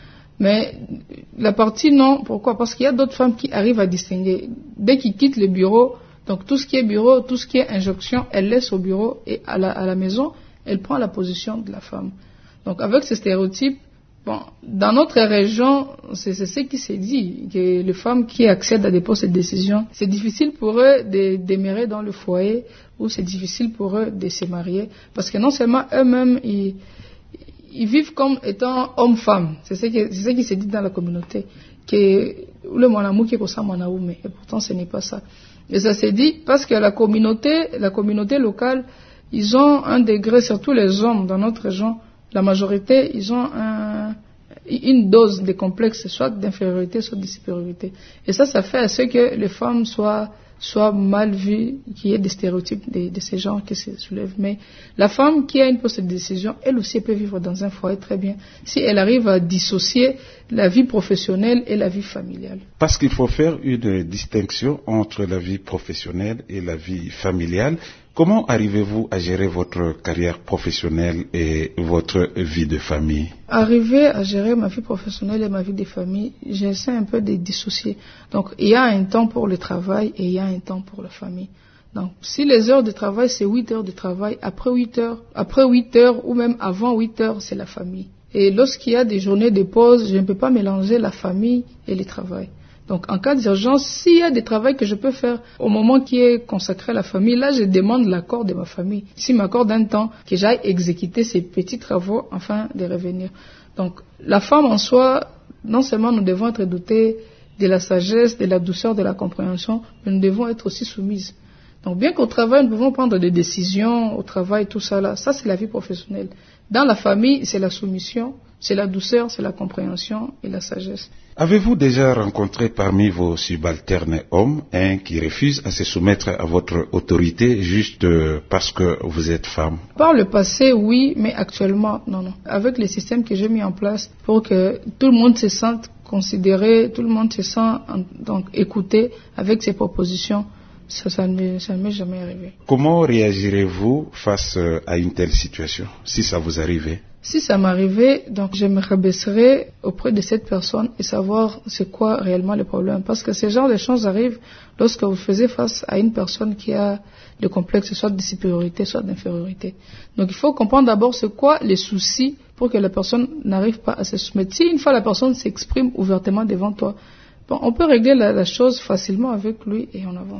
Mais la partie non, pourquoi? Parce qu'il y a d'autres femmes qui arrivent à distinguer. Dès qu'ils quittent le bureau, donc tout ce qui est bureau, tout ce qui est injonction, elle laisse au bureau et à la, à la maison, elle prend la position de la femme. Donc avec ce stéréotype, bon, dans notre région, c'est, c'est ce qui s'est dit, que les femmes qui accèdent à des postes de décision, c'est difficile pour eux de demeurer dans le foyer ou c'est difficile pour eux de se marier parce que non seulement eux-mêmes, ils, ils vivent comme étant hommes-femmes. C'est ce, que, c'est ce qui s'est dit dans la communauté, que le mon amour qui est pour ça, mon amour, mais pourtant ce n'est pas ça. Et ça s'est dit parce que la communauté, la communauté locale, ils ont un degré, surtout les hommes dans notre région, la majorité, ils ont un, une dose de complexe, soit d'infériorité, soit de supériorité. Et ça, ça fait à ce que les femmes soient, soient mal vues, qu'il y ait des stéréotypes de, de ces genres qui se soulèvent. Mais la femme qui a une poste de décision, elle aussi peut vivre dans un foyer très bien, si elle arrive à dissocier la vie professionnelle et la vie familiale. Parce qu'il faut faire une distinction entre la vie professionnelle et la vie familiale. Comment arrivez-vous à gérer votre carrière professionnelle et votre vie de famille? Arriver à gérer ma vie professionnelle et ma vie de famille, j'essaie un peu de dissocier. Donc, il y a un temps pour le travail et il y a un temps pour la famille. Donc, si les heures de travail, c'est huit heures de travail, après huit heures, après huit heures ou même avant huit heures, c'est la famille. Et lorsqu'il y a des journées de pause, je ne peux pas mélanger la famille et le travail. Donc, en cas d'urgence, s'il y a des travaux que je peux faire au moment qui est consacré à la famille, là, je demande l'accord de ma famille. S'ils m'accordent un temps, que j'aille exécuter ces petits travaux afin de revenir. Donc, la femme en soi, non seulement nous devons être dotés de la sagesse, de la douceur, de la compréhension, mais nous devons être aussi soumises. Donc, bien qu'au travail, nous pouvons prendre des décisions, au travail, tout ça là, ça c'est la vie professionnelle. Dans la famille, c'est la soumission, c'est la douceur, c'est la compréhension et la sagesse. Avez-vous déjà rencontré parmi vos subalternes hommes un qui refuse à se soumettre à votre autorité juste parce que vous êtes femme? Par le passé, oui, mais actuellement, non, non. Avec les systèmes que j'ai mis en place pour que tout le monde se sente considéré, tout le monde se sent donc écouté avec ses propositions, ça, ça ne ça m'est jamais arrivé. Comment réagirez-vous face à une telle situation, si ça vous arrivait? Si ça m'arrivait, donc je me rabaisserais auprès de cette personne et savoir c'est quoi réellement le problème. Parce que ce genre de choses arrivent lorsque vous faites face à une personne qui a des complexes, soit de supériorité, soit d'infériorité. Donc il faut comprendre d'abord c'est quoi les soucis pour que la personne n'arrive pas à se soumettre. Si une fois la personne s'exprime ouvertement devant toi, bon, on peut régler la, la chose facilement avec lui et on avance.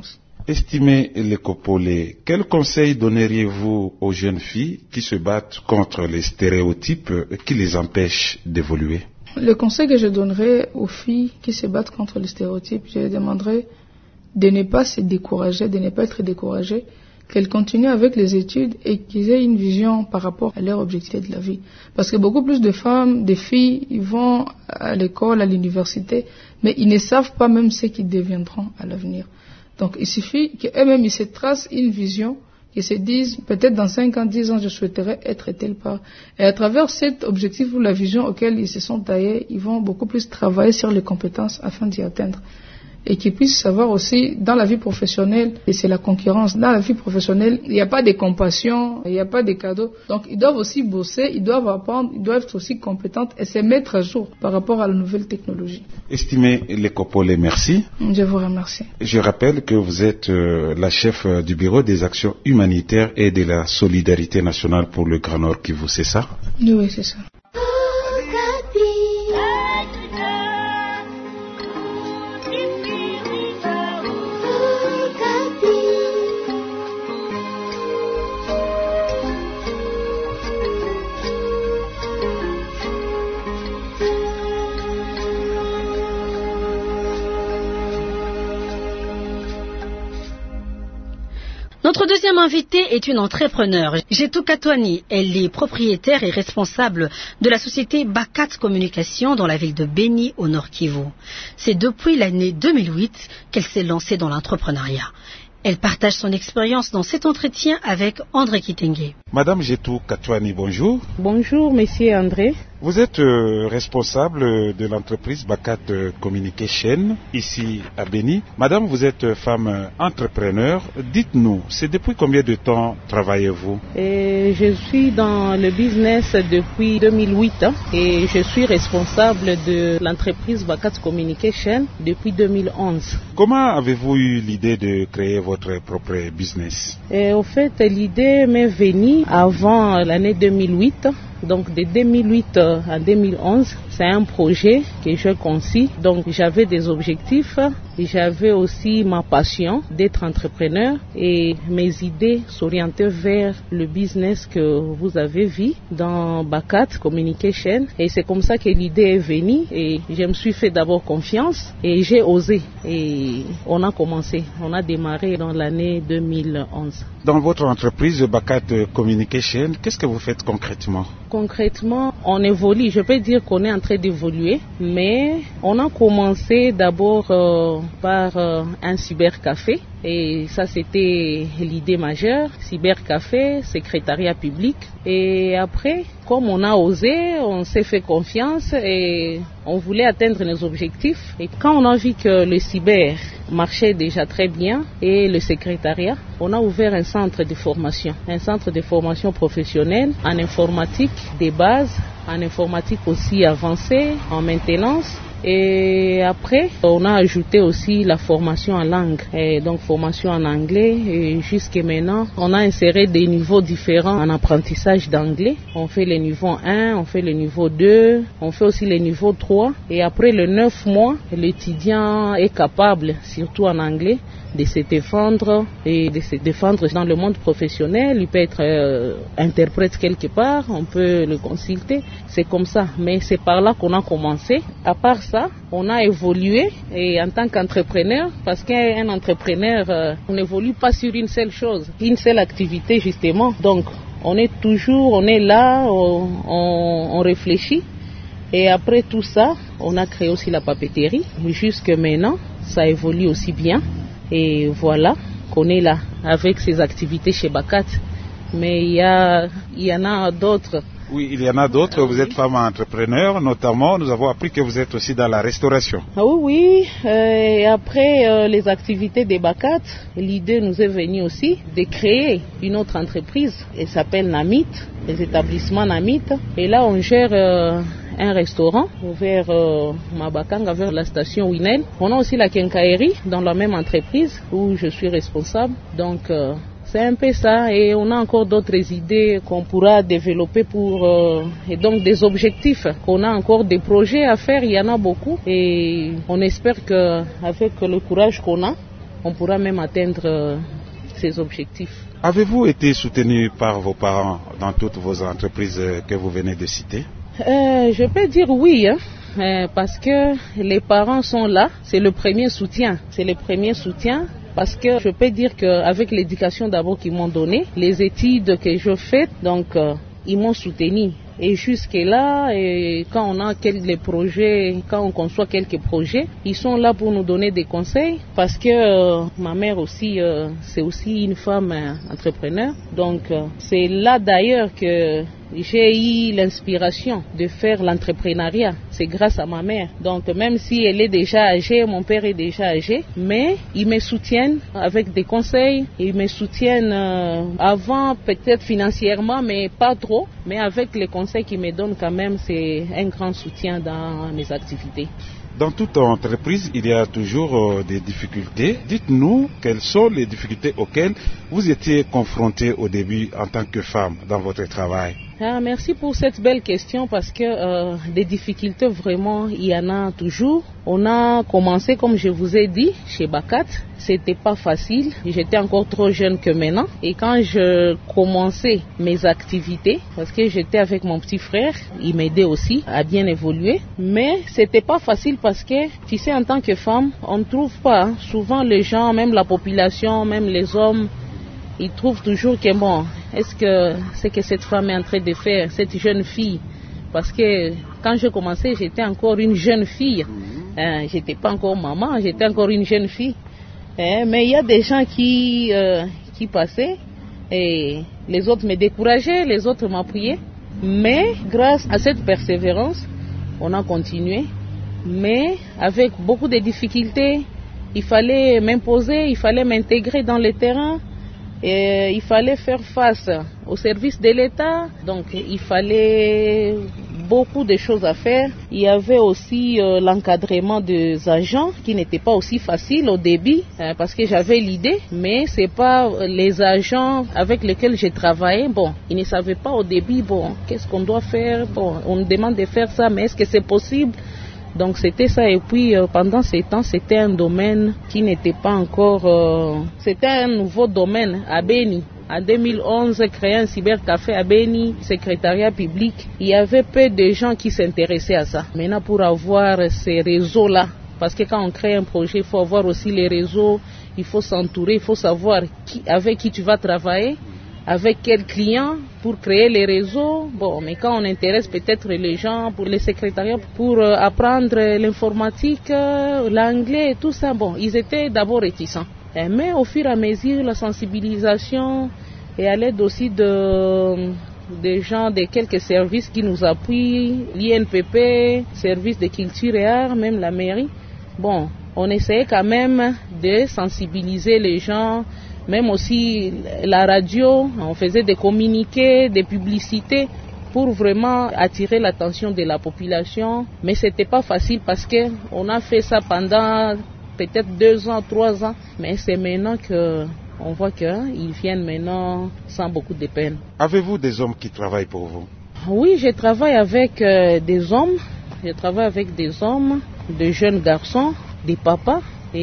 Estimez Lekopole, quel conseil donneriez-vous aux jeunes filles qui se battent contre les stéréotypes qui les empêchent d'évoluer? Le conseil que je donnerais aux filles qui se battent contre les stéréotypes, je leur demanderais de ne pas se décourager, de ne pas être découragées, qu'elles continuent avec les études et qu'ils aient une vision par rapport à leur objectif de la vie. Parce que beaucoup plus de femmes, de filles, ils vont à l'école, à l'université, mais ils ne savent pas même ce qu'ils deviendront à l'avenir. Donc il suffit qu'eux-mêmes ils se tracent une vision, qu'ils se disent peut-être dans cinq ans, dix ans, je souhaiterais être tel part. Et à travers cet objectif ou la vision auquel ils se sont taillés, ils vont beaucoup plus travailler sur les compétences afin d'y atteindre. Et qu'ils puissent savoir aussi, dans la vie professionnelle, et c'est la concurrence, dans la vie professionnelle, il n'y a pas de compassion, il n'y a pas de cadeaux. Donc, ils doivent aussi bosser, ils doivent apprendre, ils doivent être aussi compétentes et se mettre à jour par rapport à la nouvelle technologie. Estimez Lekopole, merci. Je vous remercie. Je rappelle que vous êtes euh, la chef euh, du bureau des actions humanitaires et de la solidarité nationale pour le Grand Nord Kivu, c'est ça? Oui, c'est ça. Notre deuxième invitée est une entrepreneure, Jetou Katouani. Elle est propriétaire et responsable de la société Bakat Communication dans la ville de Béni, au Nord Kivu. C'est depuis l'année deux mille huit qu'elle s'est lancée dans l'entrepreneuriat. Elle partage son expérience dans cet entretien avec André Kitenge. Madame Jetou Katouani, bonjour. Bonjour, monsieur André. Vous êtes euh, responsable de l'entreprise Bakat Communication ici à Béni. Madame, vous êtes femme entrepreneur. Dites-nous, c'est depuis combien de temps travaillez-vous? Et je suis dans le business depuis deux mille huit hein, et je suis responsable de l'entreprise Bakat Communication depuis deux mille onze. Comment avez-vous eu l'idée de créer votre propre business? Et au fait, l'idée m'est venue avant l'année deux mille huit. Donc de deux mille huit à deux mille onze, c'est un projet que je conçus. Donc j'avais des objectifs, j'avais aussi ma passion d'être entrepreneur et mes idées s'orientaient vers le business que vous avez vu dans Bakat Communication. Et c'est comme ça que l'idée est venue et je me suis fait d'abord confiance et j'ai osé. Et on a commencé, on a démarré dans l'année deux mille onze. Dans votre entreprise Bakat Communication, qu'est-ce que vous faites concrètement? Concrètement, on évolue. Je peux dire qu'on est en train d'évoluer, mais on a commencé d'abord euh, par euh, un cybercafé. Et ça, c'était l'idée majeure, cybercafé, secrétariat public. Et après, comme on a osé, on s'est fait confiance et on voulait atteindre nos objectifs. Et quand on a vu que le cyber marchait déjà très bien et le secrétariat, on a ouvert un centre de formation, un centre de formation professionnelle en informatique des bases, en informatique aussi avancée, en maintenance. Et après, on a ajouté aussi la formation en langue, et donc formation en anglais. Et jusqu'à maintenant, on a inséré des niveaux différents en apprentissage d'anglais. On fait le niveau un, on fait le niveau deux, on fait aussi le niveau trois. Et après les neuf mois, l'étudiant est capable, surtout en anglais, de se défendre et de se défendre dans le monde professionnel. Il peut être euh, interprète quelque part, on peut le consulter. C'est comme ça, mais c'est par là qu'on a commencé. À part ça, on a évolué et en tant qu'entrepreneur, parce qu'un entrepreneur, euh, on n'évolue pas sur une seule chose, une seule activité justement. Donc, on est toujours, on est là, on, on, on réfléchit. Et après tout ça, on a créé aussi la papeterie. Jusque maintenant, ça évolue aussi bien. Et voilà qu'on est là avec ces activités chez Bakat. Mais il y, a, il y en a d'autres. Oui, il y en a d'autres. Vous êtes femme entrepreneur, notamment. Nous avons appris que vous êtes aussi dans la restauration. Ah oui, oui. Euh, et après euh, les activités des Bakat, l'idée nous est venue aussi de créer une autre entreprise. Elle s'appelle Namit, les établissements Namit. Et là, on gère euh, un restaurant vers euh, Mabakanga, vers la station Winel. On a aussi la quincaillerie dans la même entreprise où je suis responsable. Donc, euh, c'est un peu ça, et on a encore d'autres idées qu'on pourra développer pour euh, et donc des objectifs, qu'on a encore des projets à faire, il y en a beaucoup, et on espère qu'avec le courage qu'on a, on pourra même atteindre euh, ces objectifs. Avez-vous été soutenu par vos parents dans toutes vos entreprises que vous venez de citer? euh, Je peux dire oui, hein, euh, parce que les parents sont là, c'est le premier soutien, c'est le premier soutien. Parce que je peux dire qu'avec l'éducation d'abord qu'ils m'ont donnée, les études que je fais, donc euh, ils m'ont soutenu. Et jusque-là, et quand on a quelques projets, quand on conçoit quelques projets, ils sont là pour nous donner des conseils. Parce que euh, ma mère aussi, euh, c'est aussi une femme euh, entrepreneur. Donc euh, c'est là d'ailleurs que j'ai eu l'inspiration de faire l'entrepreneuriat. C'est grâce à ma mère. Donc même si elle est déjà âgée, mon père est déjà âgé, mais ils me soutiennent avec des conseils. Ils me soutiennent euh, avant peut-être financièrement, mais pas trop. Mais avec les conseils qu'ils me donnent quand même, c'est un grand soutien dans mes activités. Dans toute entreprise, il y a toujours euh, des difficultés. Dites-nous quelles sont les difficultés auxquelles vous étiez confrontés au début en tant que femme dans votre travail. Ah, merci pour cette belle question parce que euh, des difficultés vraiment, il y en a toujours. On a commencé, comme je vous ai dit, chez Bacat. C'était pas facile. J'étais encore trop jeune que maintenant. Et quand je commençais mes activités, parce que j'étais avec mon petit frère, il m'aidait aussi à bien évoluer. Mais c'était pas facile parce que, tu sais, en tant que femme, on ne trouve pas. Hein, souvent les gens, même la population, même les hommes, ils trouvent toujours que bon, est-ce que c'est que cette femme est en train de faire, cette jeune fille? Parce que quand j'ai commencé, j'étais encore une jeune fille. Hein, j'étais pas encore maman, j'étais encore une jeune fille. Hein, mais il y a des gens qui, euh, qui passaient et les autres me décourageaient, les autres m'appuyaient. Mais grâce à cette persévérance, on a continué. Mais avec beaucoup de difficultés, il fallait m'imposer, il fallait m'intégrer dans le terrain. Et il fallait faire face au service de l'État, donc il fallait beaucoup de choses à faire. Il y avait aussi euh, l'encadrement des agents qui n'était pas aussi facile au début hein, parce que j'avais l'idée, mais c'est pas les agents avec lesquels j'ai travaillé. Bon, ils ne savaient pas au début, bon, qu'est-ce qu'on doit faire? Bon, on me demande de faire ça, mais est-ce que c'est possible? Donc c'était ça et puis euh, pendant ces temps c'était un domaine qui n'était pas encore, euh, c'était un nouveau domaine à Beni. En deux mille onze, créé un cybercafé à Beni, secrétariat public. Il y avait peu de gens qui s'intéressaient à ça. Maintenant pour avoir ces réseaux-là, parce que quand on crée un projet, il faut avoir aussi les réseaux, il faut s'entourer, il faut savoir qui, avec qui tu vas travailler. Avec quel client pour créer les réseaux. Bon, mais quand on intéresse peut-être les gens pour les secrétariats, pour euh, apprendre l'informatique, euh, l'anglais et tout ça, bon, ils étaient d'abord réticents. Et, mais au fur et à mesure, la sensibilisation et à l'aide aussi de des gens de quelques services qui nous appuient, l'I N P P, service de culture et arts, même la mairie, bon, on essayait quand même de sensibiliser les gens. Même aussi la radio, on faisait des communiqués, des publicités pour vraiment attirer l'attention de la population. Mais c'était pas facile parce que on a fait ça pendant peut-être deux ans, trois ans. Mais c'est maintenant que on voit qu'ils viennent maintenant sans beaucoup de peine. Avez-vous des hommes qui travaillent pour vous? Oui, je travaille avec euh, des hommes. Je travaille avec des hommes, des jeunes garçons, des papas.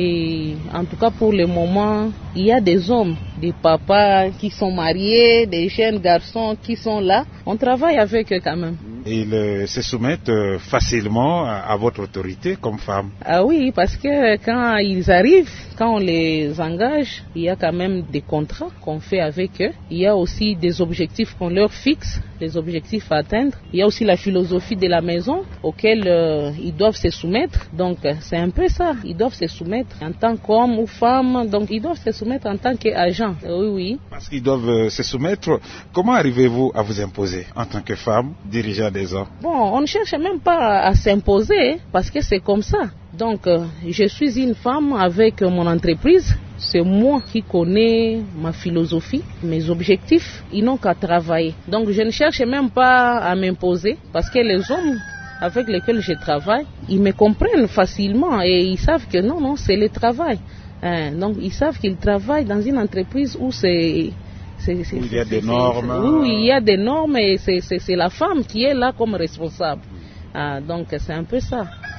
Et en tout cas pour le moment, il y a des hommes, des papas qui sont mariés, des jeunes garçons qui sont là. On travaille avec eux quand même. Ils euh, se soumettent euh, facilement à, à votre autorité comme femme. Ah oui, parce que quand ils arrivent, quand on les engage, il y a quand même des contrats qu'on fait avec eux. Il y a aussi des objectifs qu'on leur fixe, des objectifs à atteindre. Il y a aussi la philosophie de la maison auquel euh, ils doivent se soumettre. Donc c'est un peu ça, ils doivent se soumettre en tant qu'homme ou femme. Donc ils doivent se soumettre en tant qu'agent. Oui, oui. Parce qu'ils doivent euh, se soumettre. Comment arrivez-vous à vous imposer en tant que femme dirigeant des hommes? Bon, on ne cherche même pas à s'imposer parce que c'est comme ça. Donc, euh, je suis une femme avec mon entreprise. C'est moi qui connais ma philosophie, mes objectifs. Ils n'ont qu'à travailler. Donc, je ne cherche même pas à m'imposer parce que les hommes avec lesquels je travaille, ils me comprennent facilement et ils savent que non, non, c'est le travail. Hein, donc, ils savent qu'ils travaillent dans une entreprise où c'est... C'est, c'est, il y a des normes. Oui, il y a des normes et c'est, c'est, c'est la femme qui est là comme responsable. Ah, donc c'est un peu ça.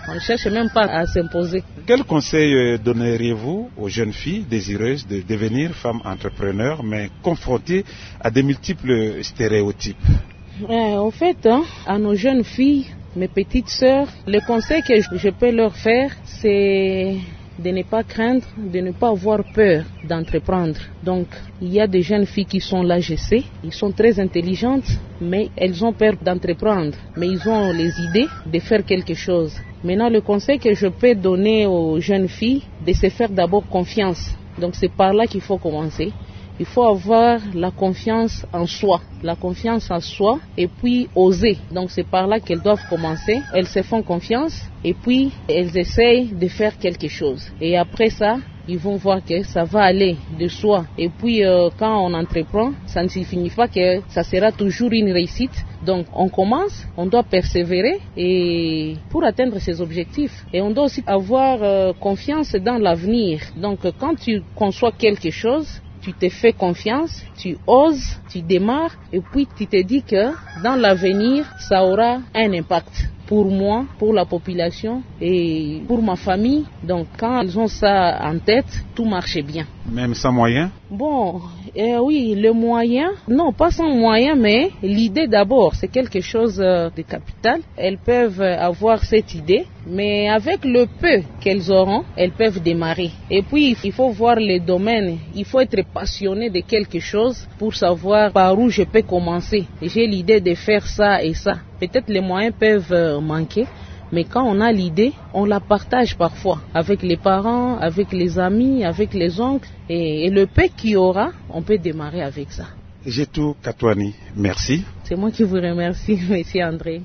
On ne cherche même pas à s'imposer. Quel conseil donneriez-vous aux jeunes filles désireuses de devenir femmes entrepreneurs, mais confrontées à de multiples stéréotypes? Euh, au fait, hein, à nos jeunes filles, mes petites sœurs, le conseil que je peux leur faire, c'est de ne pas craindre, de ne pas avoir peur d'entreprendre. Donc, il y a des jeunes filles qui sont là, je sais, ils sont très intelligentes, mais elles ont peur d'entreprendre. Mais ils ont les idées de faire quelque chose. Maintenant, le conseil que je peux donner aux jeunes filles, de se faire d'abord confiance. Donc, c'est par là qu'il faut commencer. Il faut avoir la confiance en soi, la confiance en soi et puis oser. Donc c'est par là qu'elles doivent commencer. Elles se font confiance et puis elles essayent de faire quelque chose. Et après ça, ils vont voir que ça va aller de soi. Et puis euh, quand on entreprend, ça ne signifie pas que ça sera toujours une réussite. Donc on commence, on doit persévérer et pour atteindre ses objectifs. Et on doit aussi avoir euh, confiance dans l'avenir. Donc quand tu conçois quelque chose, tu te fais confiance, tu oses, tu démarres et puis tu te dis que dans l'avenir, ça aura un impact pour moi, pour la population et pour ma famille. Donc quand ils ont ça en tête, tout marche bien. Même sans moyens? Bon, euh, oui, le moyen, non pas sans moyen, mais l'idée d'abord, c'est quelque chose de capital. Elles peuvent avoir cette idée, mais avec le peu qu'elles auront, elles peuvent démarrer. Et puis, il faut voir les domaines, il faut être passionné de quelque chose pour savoir par où je peux commencer. J'ai l'idée de faire ça et ça. Peut-être les moyens peuvent manquer, mais quand on a l'idée, on la partage parfois avec les parents, avec les amis, avec les oncles. Et, et le peu qu'il y aura, on peut démarrer avec ça. Jetou Katouani, merci. C'est moi qui vous remercie, monsieur André.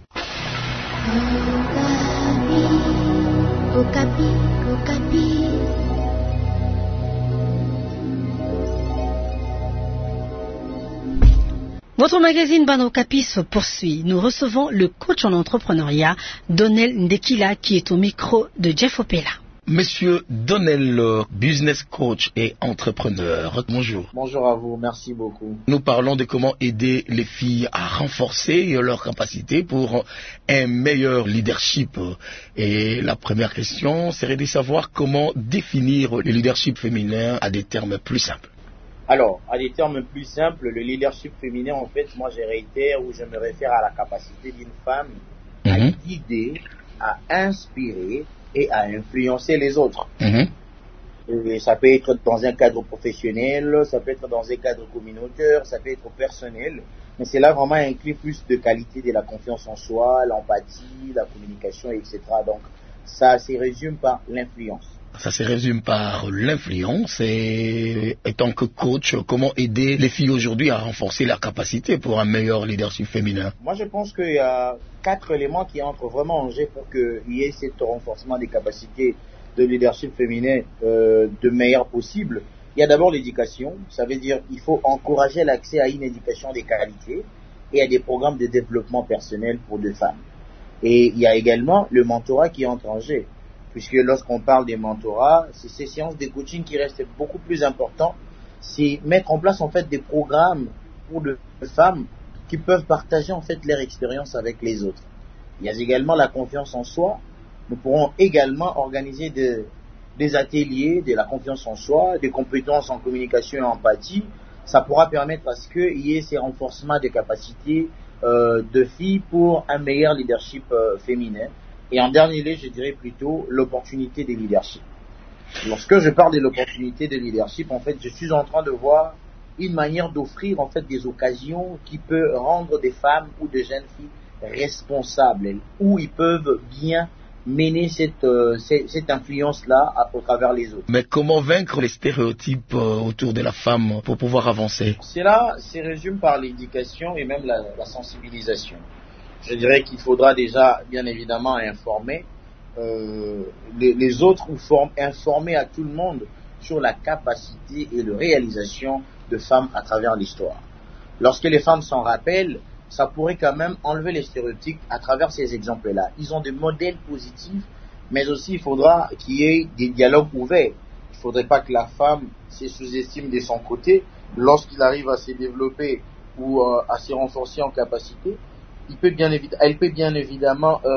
Okapi, Okapi. Votre magazine Bana Okapi se poursuit. Nous recevons le coach en entrepreneuriat, Donnel Ndekila, qui est au micro de Jeff Opela. Monsieur Donnel, business coach et entrepreneur, bonjour. Bonjour à vous, merci beaucoup. Nous parlons de comment aider les filles à renforcer leurs capacités pour un meilleur leadership. Et la première question serait de savoir comment définir le leadership féminin à des termes plus simples. Alors, à des termes plus simples, le leadership féminin, en fait, moi je réitère ou je me réfère à la capacité d'une femme mmh. à guider, à inspirer et à influencer les autres. Mmh. Et ça peut être dans un cadre professionnel, ça peut être dans un cadre communautaire, ça peut être personnel, mais cela vraiment inclut plus de qualité de la confiance en soi, l'empathie, la communication, et cetera. Donc, ça se résume par l'influence. Ça se résume par l'influence et, en tant que coach, comment aider les filles aujourd'hui à renforcer leurs capacités pour un meilleur leadership féminin? Moi, je pense qu'il y a quatre éléments qui entrent vraiment en jeu pour qu'il y ait ce renforcement des capacités de leadership féminin euh, de meilleur possible. Il y a d'abord l'éducation, ça veut dire qu'il faut encourager l'accès à une éducation de qualité et à des programmes de développement personnel pour les femmes. Et il y a également le mentorat qui entre en jeu. Puisque lorsqu'on parle des mentorats, c'est ces séances de coaching qui restent beaucoup plus importantes. C'est mettre en place en fait des programmes pour les femmes qui peuvent partager en fait leur expérience avec les autres. Il y a également la confiance en soi. Nous pourrons également organiser de, des ateliers de la confiance en soi, des compétences en communication et en empathie. Ça pourra permettre à ce qu'il y ait ces renforcements des capacités euh, de filles pour un meilleur leadership euh, féminin. Et en dernier lieu, je dirais plutôt l'opportunité de leadership. Lorsque je parle de l'opportunité de leadership, en fait, je suis en train de voir une manière d'offrir en fait des occasions qui peut rendre des femmes ou des jeunes filles responsables, où ils peuvent bien mener cette, euh, cette, cette influence-là à, au travers les autres. Mais comment vaincre les stéréotypes euh, autour de la femme pour pouvoir avancer? Cela se résume par l'éducation et même la, la sensibilisation. Je dirais qu'il faudra déjà, bien évidemment, informer euh, les, les autres ou form, informer à tout le monde sur la capacité et la réalisation de femmes à travers l'histoire. Lorsque les femmes s'en rappellent, ça pourrait quand même enlever les stéréotypes à travers ces exemples-là. Ils ont des modèles positifs, mais aussi il faudra qu'il y ait des dialogues ouverts. Il ne faudrait pas que la femme se sous-estime de son côté lorsqu'il arrive à se développer ou euh, à se renforcer en capacité. Il peut bien évi- elle peut bien évidemment euh,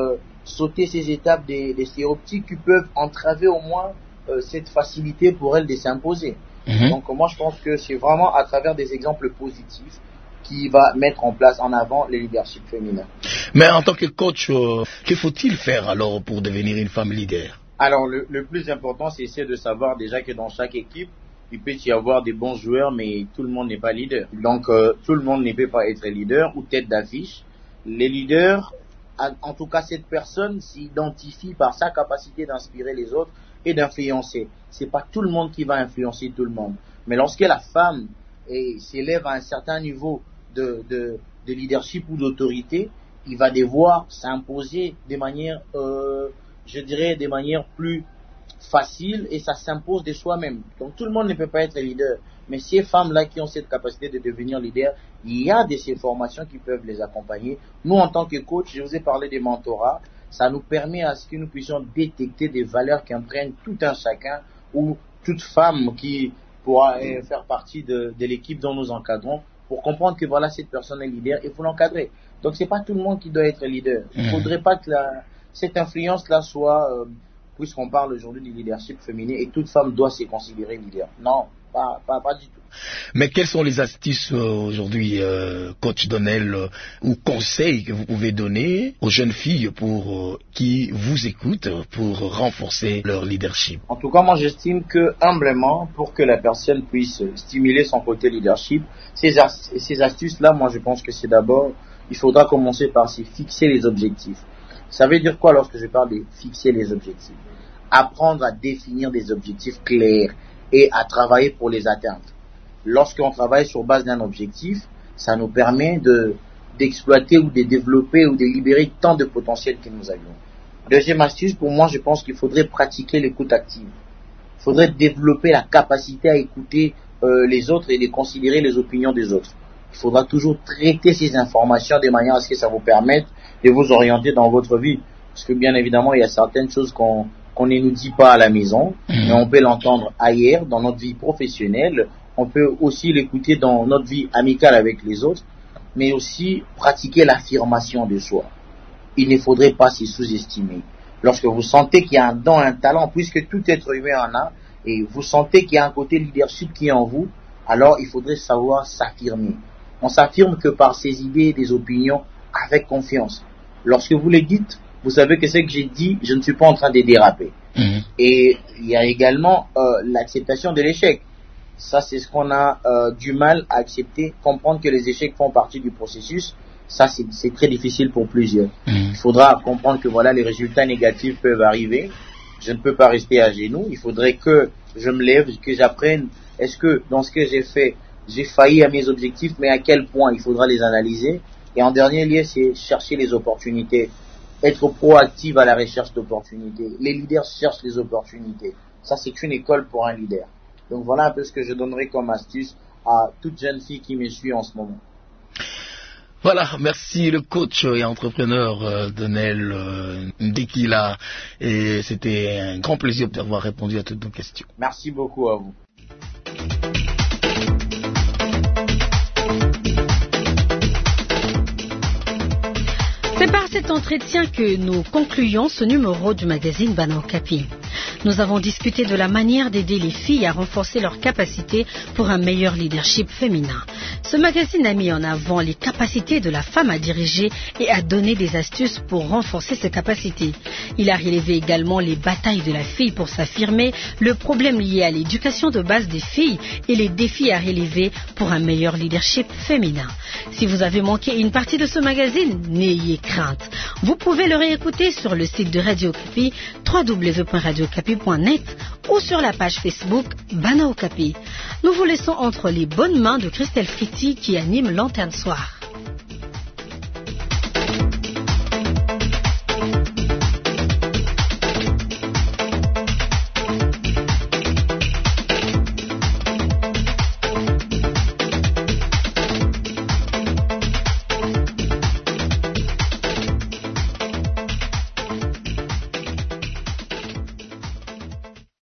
sauter ces étapes des, des stéréotypes qui peuvent entraver au moins euh, cette facilité pour elles de s'imposer. Mmh. Donc moi je pense que c'est vraiment à travers des exemples positifs qui va mettre en place en avant le leadership féminin. Mais en tant que coach, euh, que faut-il faire alors pour devenir une femme leader? Alors le, le plus important, c'est essayer de savoir déjà que dans chaque équipe, il peut y avoir des bons joueurs, mais tout le monde n'est pas leader. Donc euh, tout le monde ne peut pas être leader ou tête d'affiche. Les leaders, en tout cas cette personne s'identifie par sa capacité d'inspirer les autres et d'influencer. C'est pas tout le monde qui va influencer tout le monde. Mais lorsque la femme est, s'élève à un certain niveau de, de, de leadership ou d'autorité, il va devoir s'imposer de manière, euh, je dirais, de manière plus facile et ça s'impose de soi-même. Donc tout le monde ne peut pas être leader. Mais ces femmes-là qui ont cette capacité de devenir leader, il y a de ces formations qui peuvent les accompagner. Nous, en tant que coach, je vous ai parlé des mentorats. Ça nous permet à ce que nous puissions détecter des valeurs qui entraînent tout un chacun ou toute femme qui pourra euh, faire partie de, de l'équipe dont nous encadrons pour comprendre que voilà, cette personne est leader et faut l'encadrer. Donc c'est pas tout le monde qui doit être leader. Il ne faudrait pas que la, cette influence-là soit, euh, puisqu'on parle aujourd'hui du leadership féminin et toute femme doit se considérer leader. Non, pas, pas, pas du tout. Mais quelles sont les astuces euh, aujourd'hui, euh, coach Donnel, euh, ou conseils que vous pouvez donner aux jeunes filles pour euh, qui vous écoutent pour renforcer leur leadership? En tout cas, moi j'estime que humblement, pour que la personne puisse stimuler son côté leadership, ces, as- ces astuces-là, moi je pense que c'est d'abord, il faudra commencer par se fixer les objectifs. Ça veut dire quoi lorsque je parle de fixer les objectifs? Apprendre à définir des objectifs clairs et à travailler pour les atteindre. Lorsqu'on travaille sur base d'un objectif, ça nous permet de, d'exploiter ou de développer ou de libérer tant de potentiel que nous avions. Deuxième astuce, pour moi, je pense qu'il faudrait pratiquer l'écoute active. Il faudrait développer la capacité à écouter euh, les autres et de considérer les opinions des autres. Il faudra toujours traiter ces informations de manière à ce que ça vous permette de vous orienter dans votre vie. Parce que bien évidemment, il y a certaines choses qu'on, qu'on ne nous dit pas à la maison, mais on peut l'entendre ailleurs, dans notre vie professionnelle. On peut aussi l'écouter dans notre vie amicale avec les autres, mais aussi pratiquer l'affirmation de soi. Il ne faudrait pas s'y sous-estimer. Lorsque vous sentez qu'il y a un don, un talent, puisque tout être humain en a, et vous sentez qu'il y a un côté leadership qui est en vous, alors il faudrait savoir s'affirmer. On s'affirme que par ses idées et des opinions avec confiance. Lorsque vous les dites, vous savez que ce que j'ai dit, je ne suis pas en train de déraper. Mmh. Et il y a également euh, l'acceptation de l'échec. Ça, c'est ce qu'on a euh, du mal à accepter, comprendre que les échecs font partie du processus. Ça, c'est, c'est très difficile pour plusieurs. Mmh. Il faudra comprendre que voilà, les résultats négatifs peuvent arriver. Je ne peux pas rester à genoux. Il faudrait que je me lève, que j'apprenne. Est-ce que dans ce que j'ai fait, j'ai failli à mes objectifs, mais à quel point? Il faudra les analyser. Et en dernier lieu, c'est chercher les opportunités. Être proactif à la recherche d'opportunités. Les leaders cherchent les opportunités. Ça, c'est une école pour un leader. Donc voilà un peu ce que je donnerai comme astuce à toute jeune fille qui me suit en ce moment. Voilà, merci le coach et entrepreneur euh, Donnel euh, Ndekila. Et c'était un grand plaisir d'avoir répondu à toutes nos questions. Merci beaucoup à vous. C'est par cet entretien que nous concluons ce numéro du magazine Bana Okapi. Nous avons discuté de la manière d'aider les filles à renforcer leurs capacités pour un meilleur leadership féminin. Ce magazine a mis en avant les capacités de la femme à diriger et à donner des astuces pour renforcer ses capacités. Il a relevé également les batailles de la fille pour s'affirmer, le problème lié à l'éducation de base des filles et les défis à relever pour un meilleur leadership féminin. Si vous avez manqué une partie de ce magazine, n'ayez crainte. Vous pouvez le réécouter sur le site de Radio Okapi, w w w point radio okapi point net ou sur la page Facebook Bana Okapi. Nous vous laissons entre les bonnes mains de Christelle Fritti qui anime Lanterne Soir.